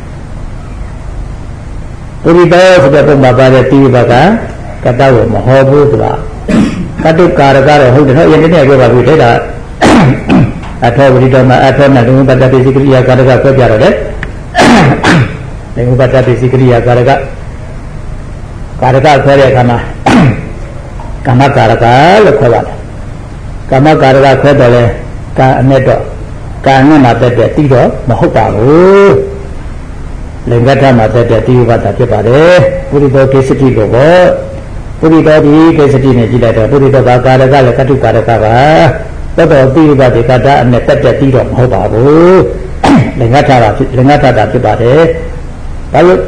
ပုရိသောဆိုတဲ့ပုံမှာပါတဲ့တိဥပဒကတ္တကိုမဟောဘူးဆိုတာကတ္တုကာရကတော့ဟုတ်တယ်နော်ယနေ့နဲ့ပြောပါပြီဒါအထောဝိတော်မှာအထောနဲ့ဒုဥပဒပိစိကရိယာကာရကပြောပြတော့တယ်ဒုဥပဒပိစိကရိယာကာရကကာရကခေါ်တဲ့အခါမှာကမ္မကာရကလို့ခေါ်ပါတယ်ကမ္မကာရကခေါ်တယ်လေကာအနဲ့တော့ကာနဲ့မှာတက်တဲ့တိတော့မဟုတ်ပါဘူးလင်္ကာထမှာတက်တဲ့တိဥပဒဖြစ်ပါတယ်ပုရိသောကိစ္စတိကိုပေါ့ပုရိသောဒီကိစ္စတိနဲ့ကြည့်လိုက်တော့ပုရိသောကာရကလည်းကတုကာရကပါတော်တော်တိဥပဒကတ္တအနဲ့တက်တဲ့တိတော့မဟုတ်ပါဘူးလင်္ကာထတာလင်္ကာထတာဖြစ်ပါတယ်ဘာလို့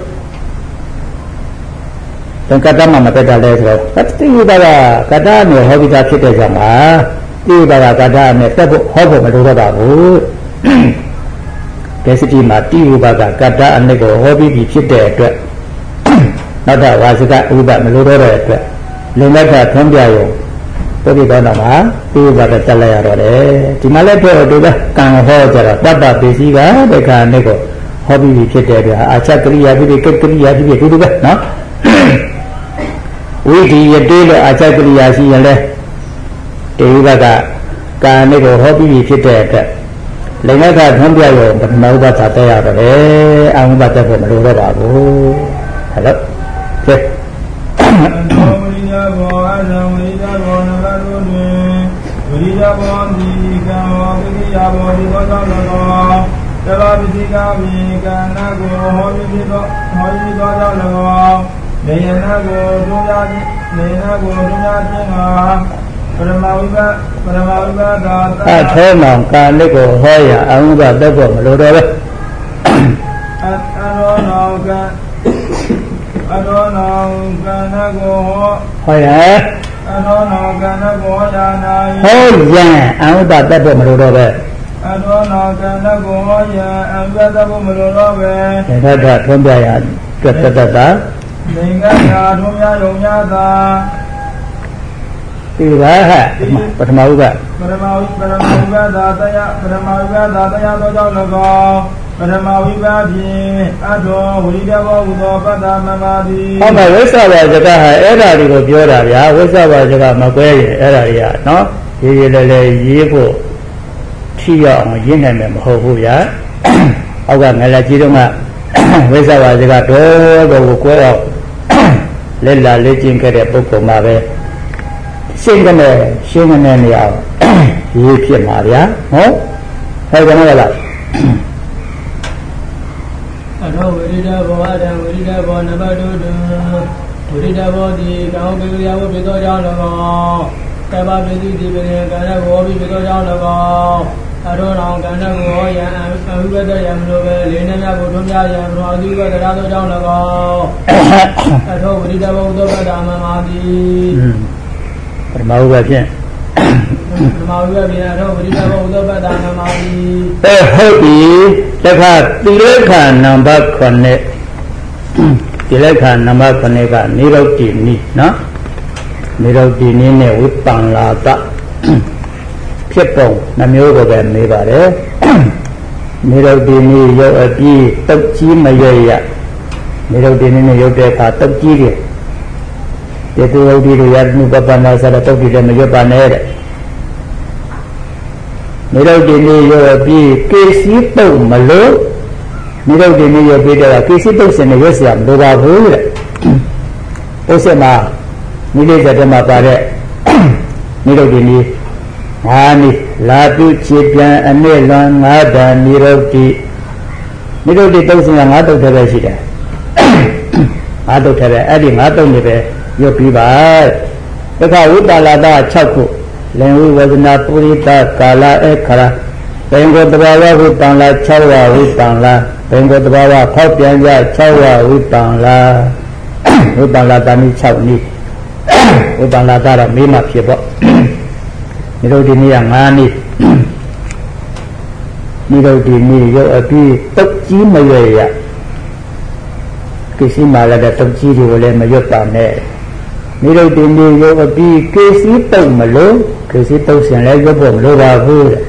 သင်္ကတ္တမှာမတက်တာလဲဆိုတော့တတိဥပါဒကတ္တနဲ့ဟောပြီးသားဖြစ်တဲ့ကြောင့်ပါတိဥပါဒကတ္တနဲ့တက်ဖို့ဟောဖို့မလိုတော့ပါဘူးဒေသတိမှာတိဥပါဒကတ္တအနစ်ကိုဟောပြီးပြီဖြစ်တဲ့အတွက်နောက်တော့ဝါစကဥပမလိုတော့တဲ့အတွက်လင်္ကာထထွန်းပြရုံပုရိသောနာမှာတိဥပါဒတက်လိုက်ရတော့တယ်ဒီမှာလည်းပြောတော့ပဲကံဟောကြတော့တပ္ပပစ္စည်းကတက္ကအနစ်ကိုဟောပြီးပြီဖြစ်တဲ့အတွက်အာချကရိယာဖြစ်ဖြစ်ကိကရိယာဖြစ်ဖြစ်ဒီလိုပဲနော်ဝိဓိယတေလို့အာချကရိယာရှိရင်လဲတေဝကကာနဲ့ကိုဟောပြီးဖြစ်တဲ့အတွက်လင်္ကာကထွန်းပြရုံပထမဥပဒတက်ရတော့တယ်အာဟုဘတက်ဖို့မလိုတော့ပါဘူးဟုတ်လားကဲဝိရိယဘောအဇံဝိရိယဘောနရတုတွင်ဝိရိယဘောဒီကံဝိရိယဘောဒီသောကြောင့်လောတဘာပတိကမိကံနာကိုဟောပြီးသောဟောပြီးသောကြောင့်လောနေယနာကိုဒုညာနေယနာကိုဒုညာခြင်းမှာပရမဝိပပရမဝိပသာအထဲမှာကာလကိုဟောရအာဟုဘတက်ဖို့မလိုတော့ဘူးအရောနောကအရောနောကနာကိုဟောရအရောနောကနာကိုယာနာဟောရအာဟုဘတက်ဖို့မလိုတော့ဘူးအရောနောကနာကိုယံအံပြတ်ဖို့မလိုတော့ပဲသတ္တထွန်းပြရတွတ်တတ်တာလင်္ကာသာထုံးများယုံများသာဒီပါဟပထမဥပပရမဝိပရမဝိပသာတရားပရမဝိပသာတရားသောကြောင့်၎င်းပရမဝိပဖြင့်အထောဝိရိယဘောဟုသောပတ္တမမတိဟောမဝိသဝါစကဟာအဲ့ဓာတွေကိုပြောတာဗျာဝိသဝါစကမကွဲရင်အဲ့ဓာတွေကနော်ရေးရေးလဲလဲရေးဖို့ထိရအောင်ရင်းနိုင်မယ်မဟုတ်ဘူးဗျာအောက်ကငလကြီးတော့ကဝိဇ္ဇဝါစကတော့တော့ကိုကိုရောက်လက်လာလက်ကျင်ခဲ့တဲ့ပုဂ္ဂိုလ်မှာပဲရှင်းကနေရှင်းကနေနေအောင်ရေးဖြစ်မှာဗျာဟုတ်ဟုတ်ကဲ့လားအထောဝိရိဒဘောအတံဝိရိဒဘောနဘတုတုဝိရိဒဘောတိကောင်းပေကရဝပိသောကြောင့်၎င်းသဗ္ဗပိတိတိပင်ကံရဘောပိပိသောကြောင့်၎င်းအထောတော်ကံရဘောယံအဝိဝတ္တယံလိုပဲလေးနှမြတ်ဘုထုံးများယံဘုရားအသီးကတရားသောကြောင့်၎င်းအထောဝိရိဒဘောသောပတ္တမမာတိပထမဥပ္ပဖြင့်ပထမဥပ္ပဖြင့်အထောဝိရိဒဘောသောပတ္တမမာတိအဲဟုတ်ပြီတခါတိရခာနံပါတ်ခုနှစ်တိရခာနံပါတ်ခုနှစ်ကနိရုဒ္ဓိနိနော်နိရုဒ္ဓိနိနဲ့ဝိပန္လာတဖြစ်ပုံနှမျိုးကိုပဲမေးပါတယ်နိရုဒ္ဓိနိရုပ်အပြီးတုတ်ကြီးမရွရနိရုဒ္ဓိနိနဲ့ရုပ်တဲ့အခါတုတ်ကြီးတယ်တေတုရုဒ္ဓိရယနုပပန္နာစရတုတ်ကြီးလည်းမရွပါနဲ့တဲ့နိရုဒ္ဓိနိရုပ်အပြီးကေစီတုတ်မလို့နိရုဒ္ဓိနိရုပ်ပြီးတော့ကေစီတုတ်စင်နဲ့ရွတ်เสียမလိုပါဘူးတဲ့ဥစ္စာမှာနိလေဇတ်မှာပါတဲ့နိရုဒ္ဓိနိငါနိလာတုခြေပြန်အနည်းလွန်ငါးတန်နိရုဒ္ဓိနိရုဒ္ဓိတုတ်စင်ကငါးတုတ်တည်းပဲရှိတယ်ငါးတုတ်တည်းပဲအဲ့ဒီငါးတုတ်နေပဲရွတ်ပြီးပါတခါဝိပါလာတ၆ခုလင်ဝိဝဇနာပုရိသကာလအခရာဘင်္ဂတဘာဝဝိပံလာ၆ဝဝိပံလာဘင်္ဂတဘာဝဖောက်ပြန်ကြ၆ဝဝိပံလာဝိပံလာတနည်း၆နည်းဝိပံလာတတော့မေးမှဖြစ်ပေါ့နိရုဒ္ဓိနိယ၅နည်းနိရုဒ္ဓိနိရုပ်အပြီးတုတ်ကြီးမရွရကိစ္စမှလည်းတုတ်ကြီးတွေကိုလည်းမရွတ်ပါနဲ့နိရုဒ္ဓိနိရုပ်အပြီးကိစ္စတုတ်မလို့ကိစ္စတုတ်စင်လည်းရွတ်ဖို့မလိုပါဘူးတဲ့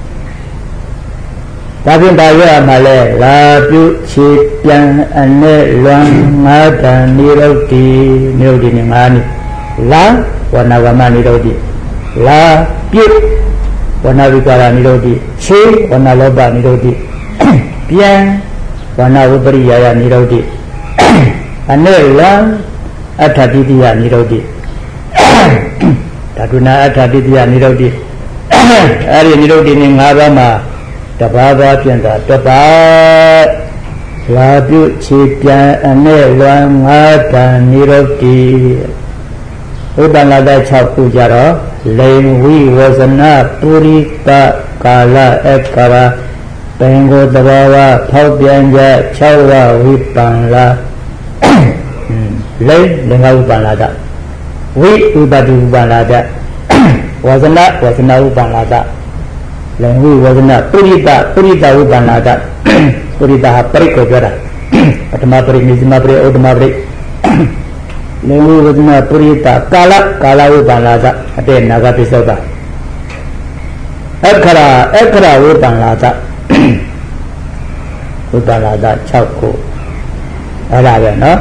ဒါဖြင့်ဒါရွတ်ရမှာလဲလာပြုခြေပြန်အနဲ့လွန်ငါးတန်နိရုဒ္ဓိနိရုဒ္ဓိနိ၅နည်းလာဝဏဝမနိရုဒ္ဓိလာပြုဝဏဝိကာရနိရုဒ္ဓိခြေဝဏလောဘနိရုဒ္ဓိပြန်ဝဏဝပရိယာယနိရုဒ္ဓိအနဲ့လွန်အဋ္ဌတိတိယနိရုဒ္ဓိဓာတုနာအဋ္ဌတိတိယနိရုဒ္ဓိအဲ့ဒီနိရုဒ္ဓိနဲ့၅ပါးမှာတပါးပါးပြန်တာတပါးလာပြုခြေပြန်အနဲ့လွန်ငါးတန်နိရုဒ္ဓိဥပ္ပန္နတ၆ခုကြတော့လိန်ဝိဝဇနာပုရိသကာလအခရာပင်ကိုတဘာဝဖောက်ပြန်ကြ၆ဝဝိပံလာလိန်လင်္ကာဥပ္ပန္နတဝိဥပ္ပတိဥပ္ပန္နတဝဇနာဝဇနာဥပ္ပန္နတလိန်ဝိဝဇနာပုရိသပုရိသဥပ္ပန္နတပုရိသဟာပရိကိုပြောတာပထမပရိနိစ္စမပရိဥဒ္ဓမပရိလင်ဝိဝဇနာပုရိသကာလကာလဝိပ္ပန္နာသအတေနာဂပိစ္ဆုတ်ကအခရာအခရာဝိပ္ပန္နာသဝိပ္ပန္နာသ၆ခုအဲ့ဒါပဲနော်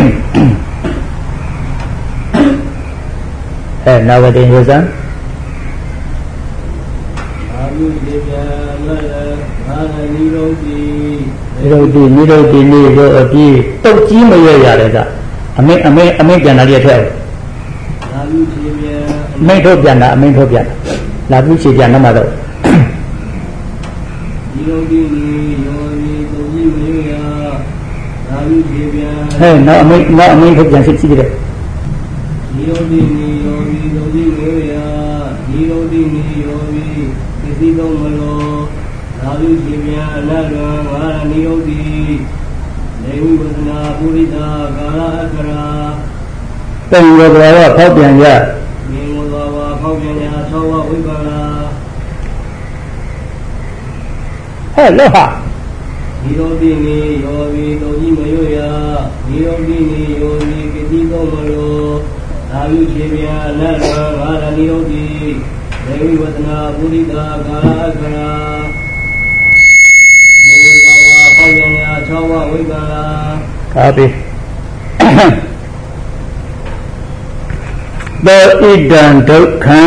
အဲနဝတိယဇံအာယုတေပြာလအာနိရုဒ္ဓိနိရုဒ္ဓိနိရုဒ္ဓိနိရောအပြီးတုတ်ကြီးမရွရတဲ့ကအမိအမိအမိပြန်လာရတဲ့လာဘူးခြေပြန်အမိထုတ်ပြန်တာအမိထုတ်ပြန်လာဘူးခြေပြန်တော့မှတော့ဒီလိုဒီရောဒီတုတ်ကြီးမရွရလာဘူးခြေပြန်ဟဲ့နော်အမိနော်အမိထုတ်ပြန်စစ်ကြည့်တယ်ဒီလိုဒီရောဒီတုတ်ကြီးမရွရဒီလိုဒီရောဒီပစ္စည်းတော့မလို့လာဘူးခြေပြန်အနတ်တော်ငါးနိယုတ်ဒီနေဝိဝဇနာပုရိသကာလအခရာပင်ကိုယ်တော်ကဖောက်ပြန်ကြမြေကိုယ်တော်ကဖောက်ပြန်ကြသောဝဝိပါလာဟဲ့လောဟာဒီလိုဒီနေယောဝီတော်ကြီးမရွရဒီလိုဒီနေယောဝီကိတိတော်မလို့သာယုခြေပြန်အနတ်တော်ငါးနိယုတ်ဒီနေဝိဝဇနာပုရိသကာလအခရာဟောရင်ရာ၆ဝဝိပါလာကာပိသောဣဒံဒုက္ခံ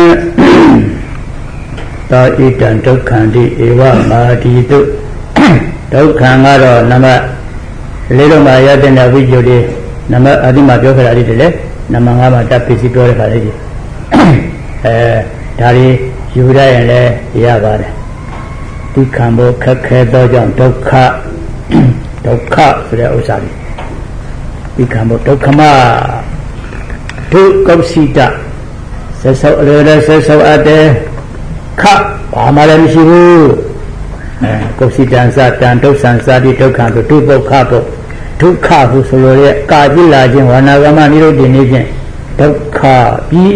သောဣဒံဒုက္ခံတိဧဝမာတိတုဒုက္ခကတော့နံပါတ်လေးလုံးမှာရတဲ့ဝိဇ္ဇုတွေနံပါတ်အဒီမှာပြောခဲ့တာလေးတွေလေနံပါတ်ငါးမှာတပ်ပစ္စည်းပြောတဲ့ခါလေးကြီးအဲဒါတွေယူရရင်လည်းရပါတယ်ဒီခံဖို့ခက်ခဲသောကြောင့်ဒုက္ခဒုက္ခဆိုတဲ့ဥစ္စာတွေဒီခံဖို့ဒုက္ခမဒုက္ခစိတဆက်ဆောက်အလိုလည်းဆက်ဆောက်အပ်တယ်ခဘာမှလည်းမရှိဘူးအဲကုက္စိတံစတံဒုက္ခံစာတိဒုက္ခဆိုဒုပုခပုဒုက္ခဟုဆိုလိုတဲ့ကာကြည့်လာခြင်းဝါနာကမနိရုဒ္ဓိနေဖြင့်ဒုက္ခပြီး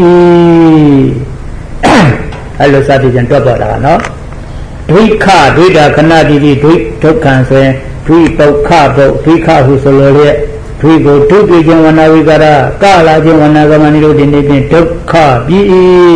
အဲ့လိုစသည်ဖြင့်တွက်ပေါ်တာကနော်ဒိဋ္ဌဒိဋ္ဌခဏတိတိဒိဋ္ဒုက္ခံဆိုရင်ဒိပုခပုဒိဋ္ဌဟုဆိုလိုတဲ့ဒိကိုဒုတိခြင်းဝနာဝိကာရကလာခြင်းဝနာကမနိရုဒ္ဓိနေဖြင့်ဒုက္ခပြီး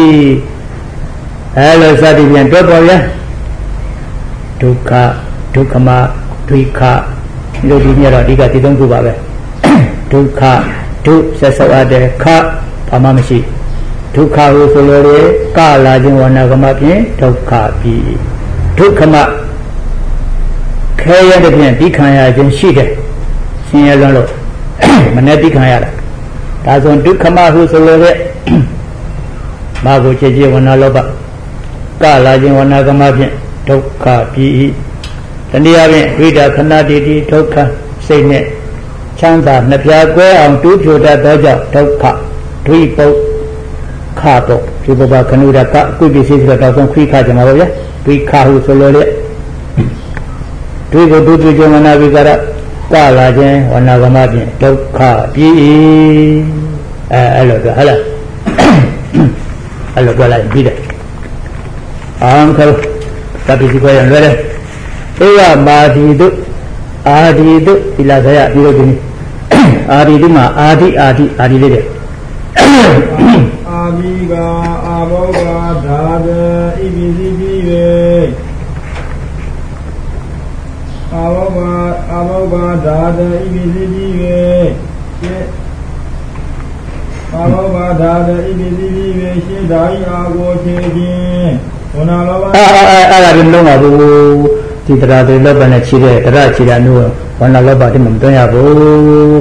အဲ့လိုစသည်ဖြင့်တွက်ပေါ်ရဒုက္ခဒုက္ခမဒိဋ္ဌဒီလိုဒီမြတ်တော့အဓိကဒီသုံးခုပါပဲဒုက္ခဒုဆက်ဆောက်အပ်တဲ့ခဘာမှမရှိဒုက္ခဟုဆိုလိုတဲ့ကလာခြင်းဝနာကမဖြင့်ဒုက္ခပြီးဒုက္ခမခဲရတဲ့ဖြင့်ဒီခံရခြင်းရှိတယ်ဆင်းရဲလွန်းလို့မနဲ့ဒီခံရတာဒါဆိုဒုက္ခမဟုဆိုလိုတဲ့မာကိုချေချေဝနာလောဘကလာခြင်းဝနာကမဖြင့်ဒုက္ခပြီးတနည်းအားဖြင့်ဝိဒခဏတိတိဒုက္ခစိတ်နဲ့ချမ်းသာနှစ်ပြားကွဲအောင်တူးဖြိုတတ်သောကြောင့်ဒုက္ခဒွိပုခတော့ဒီဘဘခဏုရကကုပ္ပစ္စည်းဆိုတော့ဆုံးခွိခကြမှာပါဗျာဒွိခဟုဆိုလို့လေဒွိကိုဒုတိယဝနာဝိကာရကလာခြင်းဝနာကမဖြင့်ဒုက္ခပြီးအဲအဲ့လိုကဟဲ့လားအဲ့လိုပြောလိုက်ပြီးတယ်အောင်ခေါ်တပိစီကိုရလွယ်တယ်ဧဝမာဒီတုအာဒီတုဒီလာဆရာပြီးတော့ဒီနေ့အာဒီတုမှာအာဒီအာဒီအာဒီလေးတဲ့အာဒီကအာဘောကဒါဒေဣပိစီပြီး၍အာဘောကအာဘောကဒါဒေဣပိစီပြီး၍အာဘောကဒါဒေဣပိစီပြီး၍ရှင်းဓာဤအာကိုခြေခြင်းဝနာလောဘအဲအဲအဲ့ဒါဒီလုံးပါဘူးဒီတရားတွေလောဘနဲ့ခြေတဲ့တရားခြေတဲ့မျိုးဝနာလောဘတိမတွန်းရဘူး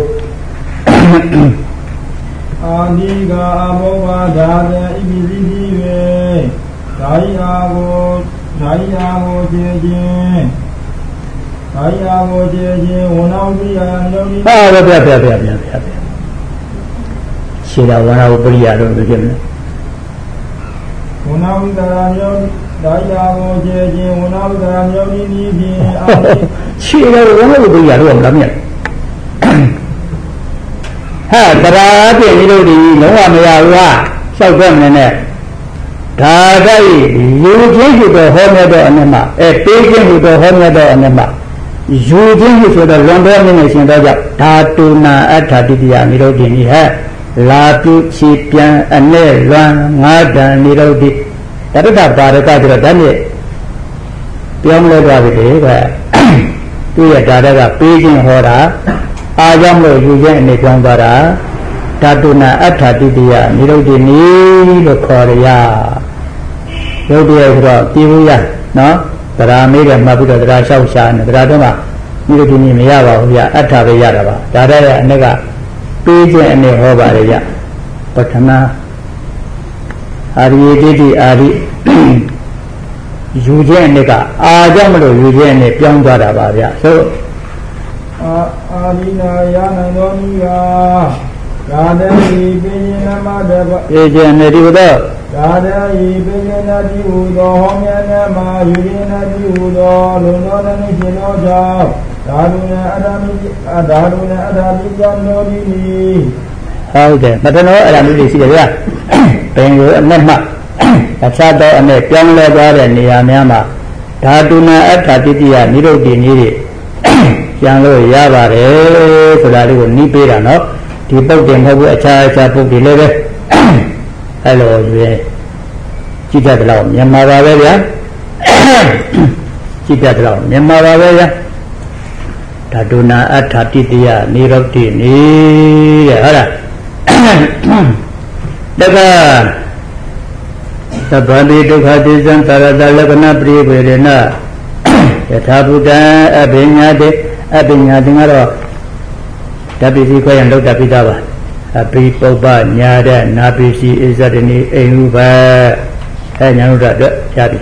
အာဒီကာအမောဘာဒါဒေဣပိစီတိ၍ဓာယာကိုဓာယာကိုခြေခြင်းဓာယာကိုခြေခြင်းဝနာဝိယံယောဂီဟာဗျာဗျာဗျာဗျာဗျာဗျာခြေတာဝနာဝပရိယတော့ဘယ်ဖြစ်မလဲဝနာဝိတရာယောဒါယာကိုခြေခြင်းဝနာဝိတရာယောဂီနီးဖြင့်အာခြေတာဝနာဝပရိယတော့မလားမြတ်ဟာတရားပြည့်နေလို့ဒီလုံးဝမရဘူးဟာလျှောက်တော့မနေနဲ့ဒါတိုက်ယူခြင်းဟူသောဟောမြတ်သောအနမအဲပေးခြင်းဟူသောဟောမြတ်သောအနမယူခြင်းဟူဆိုတော့လွန်တော်မြင့်နေရှင်သောကြောင့်ဓာတုနာအဋ္ဌတိတယနိရောဓိနိဟလာတုချီပြန်အနဲ့လွန်ငါးတန်နိရောဓိတတ္တပါရကကျတော့ဓာတ်နဲ့ပြောင်းလဲသွားပြီလေကသူ့ရဲ့ဓာတ်ကပေးခြင်းဟောတာအားကြောင့်လို့ယူခြင်းအနေပြောင်းသွားတာဓာတုနာအဋ္ဌတိတယနိရောဓိနိလို့ခေါ်ရရုပ်တရားဆိုတော့ပြည်ဘူးရနော်တရားမေးတယ်မှတ်ပြီးတော့တရားလျှောက်ရှာနေတရားတော့မှနိရောဓိနိမရပါဘူးဗျအဋ္ဌပဲရတာပါဒါတဲ့ရဲ့အနေကပေးခြင်းအနေဟောပါတယ်ဗျပထမအာရိတိတိအာရိယူခြင်းအနေကအာကြောင့်မလို့ယူခြင်းအနေပြောင်းသွားတာပါဗျဆိုအာအာရိနာယနန္ဒောနိယာဒါတေဤပိယနမတပအေခြင်းအနေဒီတော့ဒါတေဤပိယနတိဟုသောဟောမြတ်မြတ်မှာယူခြင်းနတိဟုသောလုံတော်နှင့်ရှင်တော်ကြောင့်ဒါလူနဲ့အဓာမိအဓာလူနဲ့အဓာမိကြောင့်တော်ဒီနီဟုတ်တယ်မတနောအဓာမိတွေရှိတယ်ဗျာပင်ကိုအနဲ့မှအခြားသောအနဲ့ပြောင်းလဲသွားတဲ့နေရာများမှာဓာတုနာအဋ္ဌတိတိယနိရုဒ္ဓိနည်းတွေကျန်လို့ရပါတယ်ဆိုတာလေးကိုနှီးပေးတာနော်ဒီပုတ်တင်မဟုတ်ဘူးအခြားအခြားပုတ်တွေလည်းပဲအဲလိုရွေးကြည့်တတ်တယ်လို့မြန်မာပါပဲဗျာကြည့်တတ်တယ်လို့မြန်မာပါပဲဗျာဓာတုနာအဋ္ဌတိတိယနိရောဓိနိတဲ့ဟုတ်လားတက္ကသဗ္ဗတိဒုက္ခတိဇံသရတလက္ခဏပရိဝေရဏ yatha buddha abhinyate abhinyate ngaro tapisi koyan lokta pitaba abhi paupa nyada napisi izadini enuba hai nyanudaအတွက်ရပြီ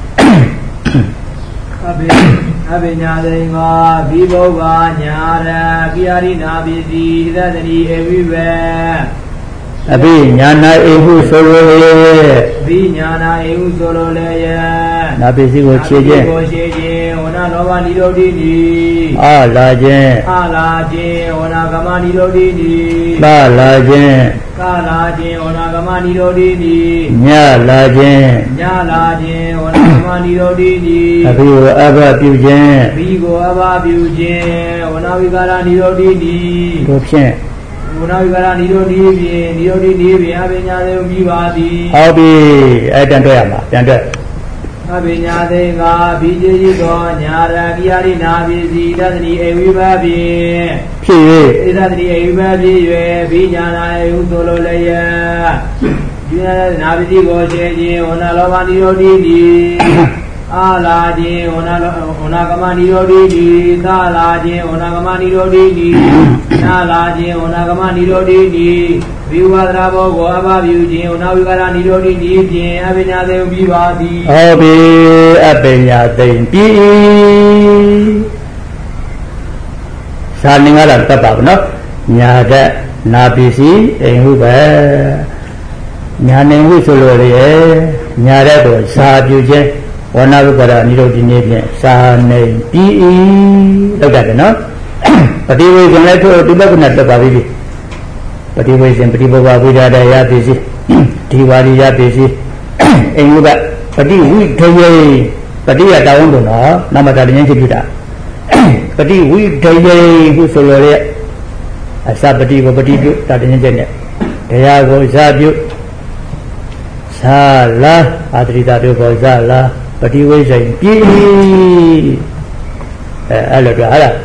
abhinyate nga vibhova nyada kiyari napisi izadini enuba abhi nyana ehu solo le abhi nyana ehu solo le napisi ko chieခြင်းကိုရှေခြင်းဝနာလောဘနိရောဓိနိအာလာခြင်းအာလာခြင်းဝနာကမနိရောဓိနိကာလာခြင်းကာလာခြင်းဝနာကမနိရောဓိနိညလာခြင်းညလာခြင်းဝနာကမနိရောဓိနိအဘိကိုအဘပြုခြင်းအဘိကိုအဘပြုခြင်းဝနာဝိကာရနိရောဓိနိတို့ဖြင့်ဝနာဝိကာရနိရောဓိဖြင့်နိရောဓိနိဖြင့်အပညာသေးပြီးပါသည်ဟုတ်ပြီအဲ့တန်တွေ့ရမှာပြန်တွေ့အပညာသေးကဘိကျေကြီးသောညာရကိယရိနာပိစီသတ္တိအေဝိဘဖြင့်ဖြစ်၍ဧသတ္တိအေဝိဘဖြစ်၍ဘိညာနာယုသို့လိုလည်းယဒီနာပိစီကိုရှင်းခြင်းဝနာလောဘနိရောဓိတိအာလာခြင်းဝနာဝနာကမနိရောဓိတိသာလာခြင်းဝနာကမနိရောဓိတိနာလာခြင်းဝနာကမနိရောဓိတိဝိဝါဒရာဘောကိုအဘပြုခြင်းဝနာဝိကာရနိရောဓိတိဖြင့်အပညာသေပြီးပါသည်ဟုတ်ပြီအပညာသိပြီသာလင်္ကာရတတ်ပါဘူးနော်ညာတဲ့နာပစ္စည်းအိမ်ဟုပဲညာနေဟုဆိုလို့ရယ်ညာတဲ့ကိုစာပြုခြင်းဝနာဝိကာရနိရောဓိနည်းဖြင့်စာနေပြီလောက်တယ်နော်ပฏิဝေဇင်လည်းထို့ဒီဘက်ကနဲ့တက်ပါပြီပฏิဝေဇင်ပฏิဘောဂဝိဒာဒယပစ္စည်းဒီဝါရိယပစ္စည်းအိမ်ဟုကပฏิဝိဒယေပฏิရတာဝန်တို့နော်နမတာတင်းချင်းဖြစ်တာပฏิဝိဒယေဟုဆိုလို့ရအစပฏิကိုပฏิပြုတာတင်းချင်းနဲ့တရားကိုဇာပြုဇာလာအာတရိတာတို့ကိုဇာလာပฏิဝိဇ္ဇိပြီအဲအဲ့လိုပြဟာလား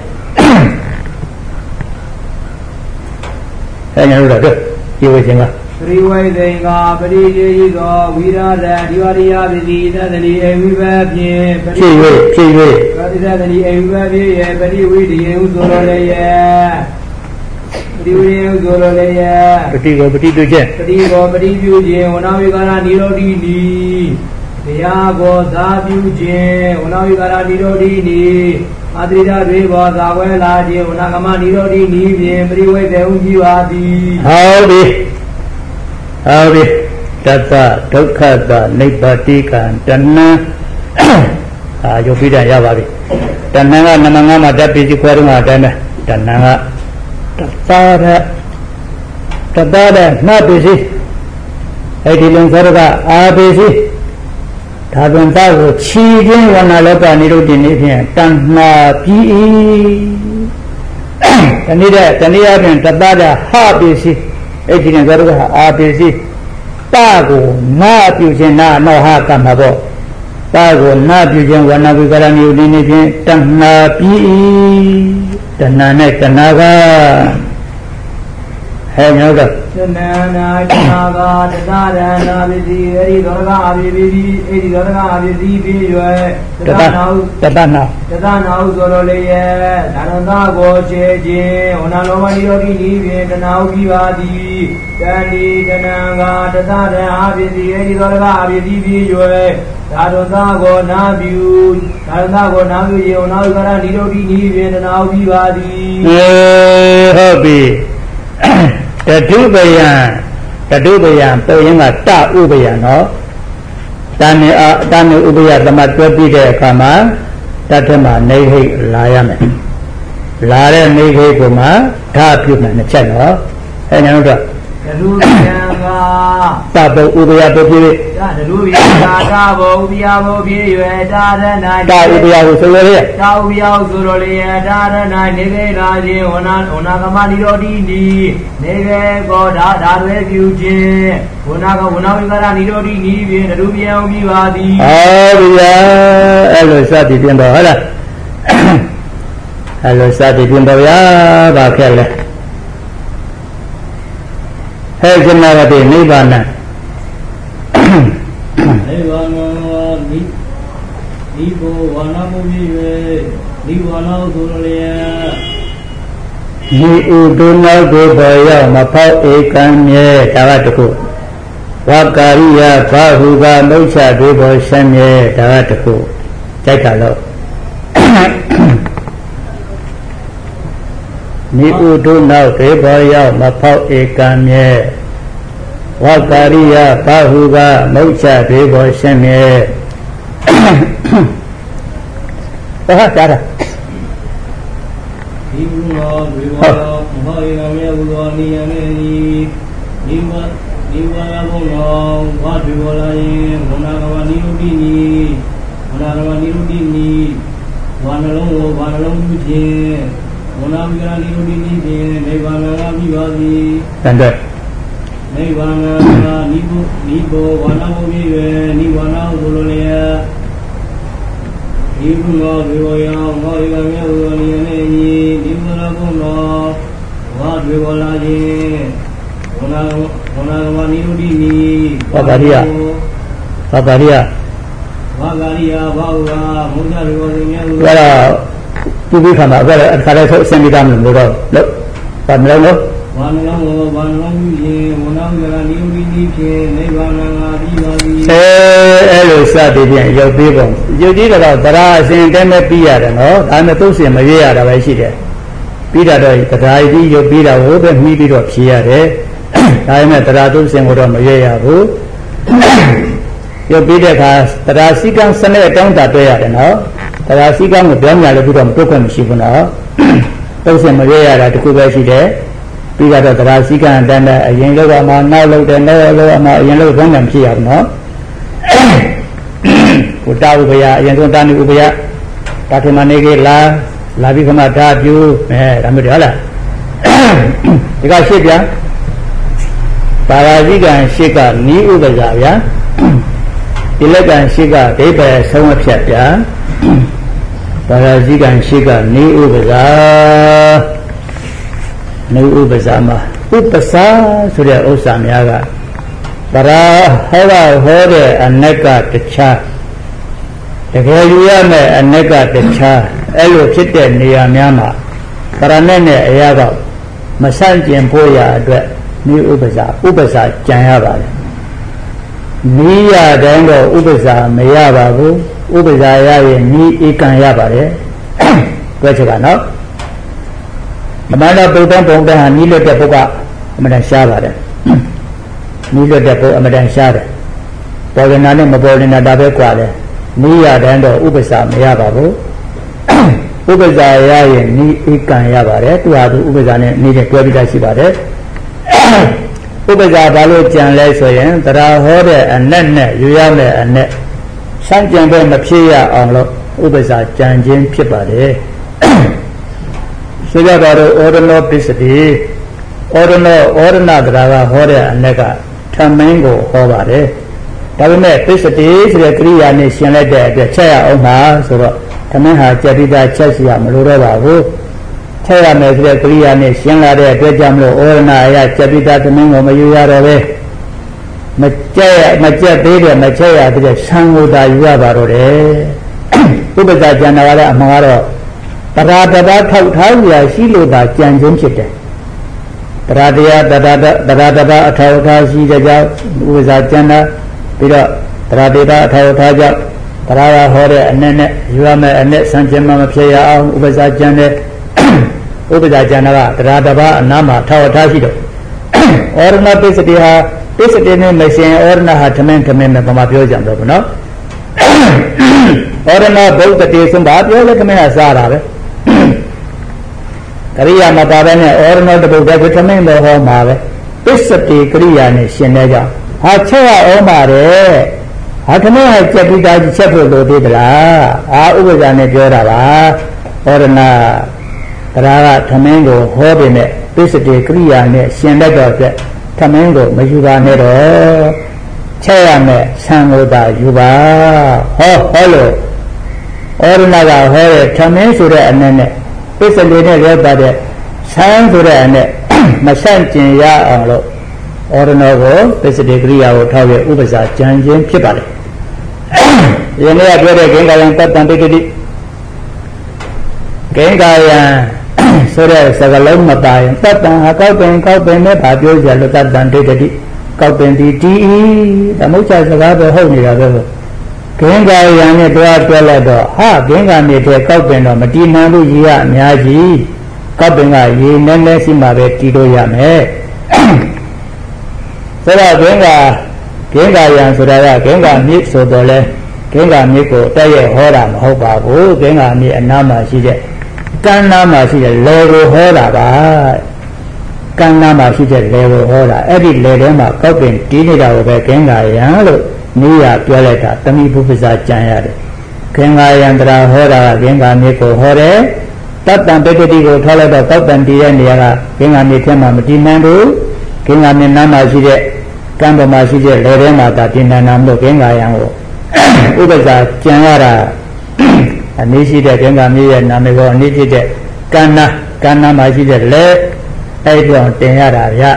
အဲညာလို့တော့ဒီဝိဇ္ဇင်ကပရိဝိဇ္ဇင်ကပရိယေယိသောဝိရာဒဒီဝရိယပစ္စည်းသတ္တိအေဝိဘဖြင့်ဖြစ်၍ဖြစ်၍ပฏิသတ္တိအေဝိဘဖြင့်ယေပရိဝိတယေဟုဆိုလိုလည်းယေပရိဝိယေဟုဆိုလိုလည်းယေပฏิကိုပฏิပြုခြင်းပฏิကိုပฏิပြုခြင်းဝနာဝိကာရနိရောဓိနိတရားကိုသာပြုခြင်းဝနာဝိကာရနိရောဓိနိအတ္တိဓာတွေဘောသာဝဲလာခြင်းဝနာကမနိရောဓိနိဖြင့်ပရိဝိသေဟုကြီးပါသည်ဟုတ်ပြီဟုတ်ပြီတတ္တဒုက္ခတနိဗ္ဗတိကံတဏ္ဏအာယုပိဒရပါပြီတဏ္ဏကနမငါမှာတက်ပြီးခွဲတော့မှာအတိုင်းပဲတဏ္ဏကတတ္တရတတ္တရနှပစ္စည်းအဲ့ဒီလုံသောကအာပစ္စည်းဒါပြန်သားကိုခြီးခြင်းဝနာလောကနိရုဒ္ဓိနေဖြင့်တဏ္ဏပြီးတနည်းတဲ့တနည်းအားဖြင့်တတ္တရဟပစ္စည်းအဲ့ဒီနဲ့သောကအာပစ္စည်းတာကိုနာပြုခြင်းနာနောဟကမ္မဘောတာကိုနာပြုခြင်းဝနာဝိကာရနိရုဒ္ဓိနေဖြင့်တဏ္ဏပြီးတဏ္ဏနဲ့တဏ္ဏကဟဲ့မျိုးကတဏ္ဏနာတဏ္ဏကတတရဏပစ္စည်းအဲ့ဒီသောကအပိပိပိအဲ့ဒီသောကအပိပိပိရွယ်တတနာတတနာတတနာဟုဆိုလိုလေရဲ့ဒါနသာကိုခြေခြင်းဝနာလောမနိရောဓိနိဖြင့်တဏှာဟုပြီးပါသည်တဏိတဏံကတတရဏပစ္စည်းအဲ့ဒီသောကအပိပိပိရွယ်ဒါနသာကိုနာပြုဒါနသာကိုနာပြုခြင်းဝနာဝိကာရနိရောဓိနိဖြင့်တဏှာဟုပြီးပါသည်အေးဟုတ်ပြီတတုပယံတတုပယံပုံရင်ကတဥပယံနော်တဏ္ဍအတဏ္ဍဥပယသမတ်တွဲပြီးတဲ့အခါမှာတတ်ထမနေဟိတ်လာရမယ်လာတဲ့နေဟိတ်ကမှဓာပြုမယ်နှစ်ချက်နော်အဲညာတို့တတုပယံကတပုဥပယပုဖြစ်တတုပယံသာတဘုဥပယဘုဖြစ်၍တာရဏတဥပယကိုဆိုရရဲ့တာဥပယကိုဆိုရလေတာရဏနေကေလာခြင်းဝနာဝနာကမနိရောဓိနိနေကေကောဓာဓာတွေပြုခြင်းဝနာကဝနာဝိကာရနိရောဓိနိဖြင့်တတုပယံပြီးပါသည်ဟောဗျာအဲ့လိုစသည်ပြင်တော့ဟုတ်လားအဲ့လိုစသည်ပြင်တော့ဗျာဘာခဲ့လဲဟဲ့ကျမကတည်းနိဗ္ဗာန်နိဗ္ဗာန်နိနိဘောဝါနာဘုပြေနိဝါနာသုရလျာနိဥဒုနောက်ကိုပေါ်ရောက်မဖောက်ဧကံမြဲဒါကတခုဝါကာရိယဘာဟုကမုတ်ချတွေပေါ်ရှမ်းမြဲဒါကတခုကြိုက်တာလို့နိဥဒုနောက်တွေပေါ်ရောက်မဖောက်ဧကံမြဲဝါကာရိယဘာဟုကမုတ်ချတွေပေါ်ရှမ်းမြဲဘာသာတာဒီဘုရားဝေဝါမဟာယေနမေဘုရားနိယမေနိနိဝနိဝါဘုရားဝါဒီဝလာယေမနာကဝနိရုတိနိမနာကဝနိရုတိနိဝါနလုံးဝဘာနလုံးပြုခြင်းမနာဝိကရနိရုတိနိဖြင့်နိဗ္ဗာန်ကပြီးပါသည်တန်တဲ့နိဗ္ဗာန်ကနိဘုနိဘောဝါနာဘုပြေနိဝါနာဘုလိုလျာဒီဘုရားဝေဝါယမောဧကမေဝနိယမေနိဒီမနာဘုရားဝါဒီဝလာယေဝနာဝနာဝနိရုတိနိဝါဂရိယဝါဂရိယဝါဂရိယဘာဝါမုဒ္ဒရေဝသိမြတ်အဲ့ဒါပြုပြီးခါမှာအဲ့ဒါအခါလေးထုတ်အစင်းပြီးသားမလို့တော့လို့ဘာမလို့လို့ဘာနလုံးဝဘာနလုံးပြုခြင်းဝနာဝကနိရုတိနိဖြင့်နိဗ္ဗာန်ငါပြီးပါသည်အဲအဲ့လိုစသည်ဖြင့်ရုပ်သေးပုံရုပ်သေးတော့တရားအစဉ်တည်းမဲ့ပြီးရတယ်နော်ဒါနဲ့သုတ်စင်မရွေးရတာပဲရှိတယ်ပြီးတာတော့တရားကြီးရုပ်ပြီးတာဟိုပဲမှီးပြီးတော့ဖြေရတယ်ဒါပေမဲ့တရားသုတ်စင်ကိုတော့မရွေးရဘူးရုပ်ပြီးတဲ့အခါတရားစည်းကမ်းစနစ်အတောင်းတာတွေ့ရတယ်နော်တရားစည်းကမ်းကိုပြောင်းရလို့ပြီးတော့မတွက်ခွင့်မရှိဘူးနော်သုတ်စင်မရွေးရတာတခုပဲရှိတယ်ပြီးတော့တရားစည်းကမ်းအတိုင်းအရင်လောကမှာနောက်လောက်တယ်နောက်လောကမှာအရင်လောက်ဘုံတယ်ဖြစ်ရဘူးနော်ကိုတာဥပယအရင်ဆုံးတာနိဥပယတာထေမနေကေလာလာပြီးခမတာပြုအဲဒါမျိုးတယ်ဟုတ်လားဒီကရှေ့ပြန်ပါရာဇိကံရှေ့ကနိဥပဇာဗျာဒီလက်ကံရှေ့ကဒိဗ္ဗေဆုံးအဖြတ်ဗျာပါရာဇိကံရှေ့ကနိဥပဇာနိဥပဇာမှာဥပစာဆိုတဲ့ဥစ္စာများကပရာဟောတာဟောတဲ့အနက်ကတခြားတကယ်ယူရမယ်အနက်ကတခြားအဲ့လိုဖြစ်တဲ့နေရာများမှာပရနဲ့နဲ့အရာကမဆန့်ကျင်ဖို့ရအတွက်နိဥပစာဥပစာကြံရပါတယ်နိရတိုင်းတော့ဥပစာမရပါဘူးဥပစာရရင်နိဧကံရပါတယ်တွဲချက်ကနော်အမှန်တော့ပုံတန်းပုံတန်းဟာနိလွတ်တဲ့ပုဂ္ဂအမှန်တန်ရှားပါတယ်နိလွတ်တဲ့ပုဂ္ဂအမှန်တန်ရှားတယ်ပေါ်ရဏနဲ့မပေါ်ရဏဒါပဲကွာတယ်နိရတိုင်းတော့ဥပစာမရပါဘူးဥပစာရရင်နိဧကံရပါတယ်သူဟာသူဥပစာနဲ့နေတဲ့တွဲပြီးသားရှိပါတယ်ဥပစာဘာလို့ကြံလဲဆိုရင်တရားဟောတဲ့အနက်နဲ့ယူရမယ့်အနက်စံကြံပဲမဖြစ်ရအောင်လို့ဥပစာကြံခြင်းဖြစ်ပါတယ်ဆိုကြတော့ဩရဏပစ္စတိဩရဏဩရဏတရားကဟောတဲ့အနက်ကထမင်းကိုဟောပါတယ်ဒါပေမဲ့ပစ္စတိဆိုတဲ့ကရိယာနဲ့ရှင်းလိုက်တဲ့အတွက်ချက်ရအောင်ပါဆိုတော့ထမင်းဟာကြတိတာချက်စီရမလို့တော့ပါဘူးချက်ရမယ်ဆိုတဲ့ကရိယာနဲ့ရှင်းလာတဲ့အတွက်ကြောင့်မလို့ဩရဏအရာကြတိတာထမင်းကိုမယူရတော့ပဲမကြက်ရမကြက်သေးတယ်မချက်ရတဲ့ဆံကိုသာယူရပါတော့တယ်ဥပဇာကျန်တာကလည်းအမှန်ကတော့တရားတရားထောက်ထားရရှိလို့သာကြံခြင်းဖြစ်တယ်တရားတရားတရားတရားတရားအထောက်အထားရှိတဲ့ကြောင့်ဥပဇာကျန်တာပြီးတော့တရားတရားအထောက်အထားကြောင့်တရားဟောတဲ့အနဲ့နဲ့ယူရမယ်အနဲ့ဆံကျင်မှမဖြစ်ရအောင်ဥပဇာကျန်တဲ့ဥပဇာကျန်တာကတရားတရားအနာမှာထောက်အထားရှိတော့ဩရဏပစ္စတိဟာပစ္စတိနဲ့မရှင်ဩရဏဟာထမင်းထမင်းနဲ့ဘာမှပြောကြံတော့ဘူးနော်ဩရဏဘုဒ္ဓတေဆုံးပါပြောလဲထမင်းကစားတာပဲကရိယာမပါဘဲနဲ့ဩရဏတပုဒ္ဓကထမင်းတော့ဟောမှာပဲပစ္စတိကရိယာနဲ့ရှင်တဲ့ကြောင့်ဟာချက်ရအောင်ပါတယ်ဟာထမင်းဟာကြက်ပြီးသားကြီးချက်ဖို့လိုသေးသလားအာဥပဇာနဲ့ပြောတာပါဩရဏတရားကထမင်းကိုဟောပေမဲ့ပစ္စတိကရိယာနဲ့ရှင်တဲ့တော့အတွက်ထမင်းကိုမယူပါနဲ့တော့ချက်ရမယ်ဆံလို့သာယူပါဟောဟောလို့ဩရဏကဟောတဲ့ထမင်းဆိုတဲ့အနက်နဲ့ပစ္စတိနဲ့ရောက်တဲ့ဆံဆိုတဲ့အနက်မဆန့်ကျင်ရအောင်လို့ဩရဏကိုပစ္စတိကရိယာကိုထောက်ရဥပစာကြံခြင်းဖြစ်ပါလေယနေ့ကပြောတဲ့ဂင်္ဂာယံတတ္တံပိတ္တိဂင်္ဂာယံဆိုတဲ့စကားလုံးမပါရင်တတ္တံအကောက်ပင်ကောက်ပင်နဲ့ဗာပြောကြလို့တတ္တံပိတ္တိကောက်ပင်ဒီတီသမုတ်ချစကားပဲဟုတ်နေတာပဲဂင်္ဂာယံနဲ့တွားတွဲလိုက်တော့ဟာဂင်္ဂာမြေတဲ့ကောက်ပင်တော့မတီးနှံလို့ရေရအများကြီးကောက်ပင်ကရေနည်းနည်းရှိမှပဲတီးလို့ရမယ်ဆိုတော့ဂင်္ဂာဂင်္ဂာယံဆိုတာကဂင်္ဂာမြေဆိုတော့လေဂင်္ဂာမြေကိုတက်ရဲ့ဟောတာမဟုတ်ပါဘူးဂင်္ဂာမြေအနားမှာရှိတဲ့ကမ်းနားမှာရှိတဲ့လေကိုဟောတာပါကမ်းနားမှာရှိတဲ့လေကိုဟောတာအဲ့ဒီလေထဲမှာကောက်ပင်တီးနေတာကိုပဲဂင်္ဂာယံလို့နေရပြောလိုက်တာတမိဘုပ္ပဇာကြံရတယ်ဂင်္ဂာယံတရာဟောတာကဂင်္ဂာမြေကိုဟောတယ်တတ္တံပိတ္တိကိုထားလိုက်တော့ကောက်ပင်တီးတဲ့နေရာကဂင်္ဂာမြေထဲမှာမတီးနိုင်ဘူးဂင်္ဂာမြေနားမှာရှိတဲ့ကံပေါ်မှာရှိတဲ့လေထဲမှာတာတင်နာနာမလို့ဂင်္ဂာယံကိုဥပ္ပဇာကြံရတာအနည်းရှိတဲ့ဂင်္ဂာမြေရဲ့နာမည်ကိုအနည်းရှိတဲ့ကန္နာကန္နာမှာရှိတဲ့လေအဲ့ဒီတော့တင်ရတာဗျ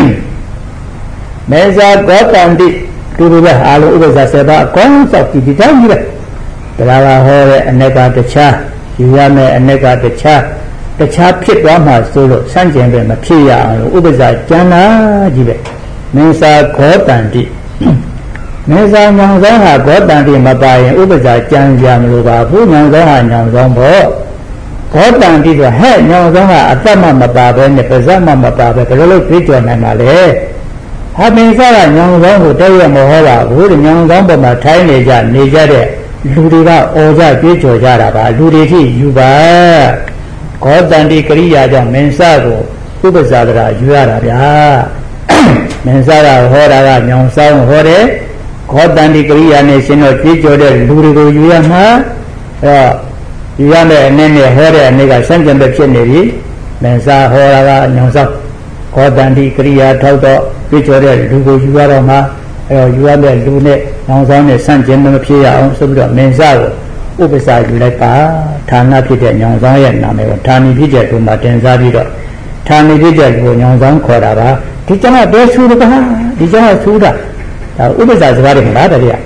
မေဇာကောတန္တိတူတူပဲအားလုံးဥပ္ပဇာဆယ်ပါးအကောင်းစောက်ကြည့်ဒီတိုင်းကြီးပဲတရားကဟောတဲ့အ내ကတခြားယူရမယ်အ내ကတခြားတခြားဖြစ်သွားမှဆိုလို့စန့်ကျင်ပဲမဖြစ်ရအောင်လို့ဥပ္ပဇာကျမ်းနာကြီးပဲမေဇာကောတန္တိမေဇာညောင်ဆောင်ဟာကောတန္တိမပါရင်ဥပ္ပဇာကြံကြမလို့ပါဘူးညောင်ဆောင်ဟာညောင်ဆောင်ပေါ့ကောတန္တိဆိုဟဲ့ညောင်ဆောင်ဟာအတ္တမမပါပဲနဲ့ပါဇတ်မမပါပဲဘယ်လိုလုပ်ပြေးကြော်နိုင်မှာလဲဟာမေဇာကညောင်ဆောင်ကိုတည့်ရမဟောပါဘူးညောင်ဆောင်ပေါ်မှာထိုင်းနေကြနေကြတဲ့လူတွေကအော်ကြပြေးကြော်ကြတာပါလူတွေထိယူပါကောတန္တိကရိယာကြောင့်မင်းစကိုဥပ္ပဇာတရာယူရတာဗျာမင်းစကဟောတာကညောင်ဆောင်ဟောတယ်ခောတန္တိကရိယာနဲ့ရှင်တော့ကြွေးကြော်တဲ့လူတွေကိုယူရမှာအဲတော့ယူရမယ့်အနေနဲ့ဟောတဲ့အနေကစံကြံပဲဖြစ်နေပြီမင်းစားဟောတာကညောင်ဆောင်ခောတန္တိကရိယာထောက်တော့ကြွေးကြော်တဲ့လူကိုယူရတော့မှာအဲတော့ယူရမယ့်လူနဲ့ညောင်ဆောင်နဲ့စံကြံမဖြစ်ရအောင်ဆိုပြီးတော့မင်းစားကိုဥပ္ပစာယူလိုက်ပါဌာနဖြစ်တဲ့ညောင်ဆောင်ရဲ့နာမည်ကိုဌာနီဖြစ်တဲ့သူမှာတင်စားပြီးတော့ဌာနီဖြစ်တဲ့လူကိုညောင်ဆောင်ခေါ်တာပါဒီကျမဘယ်ဆူတကားဒီကျမဆူတာဒါဥပ္ပဇာစကားတွေမလားတည်း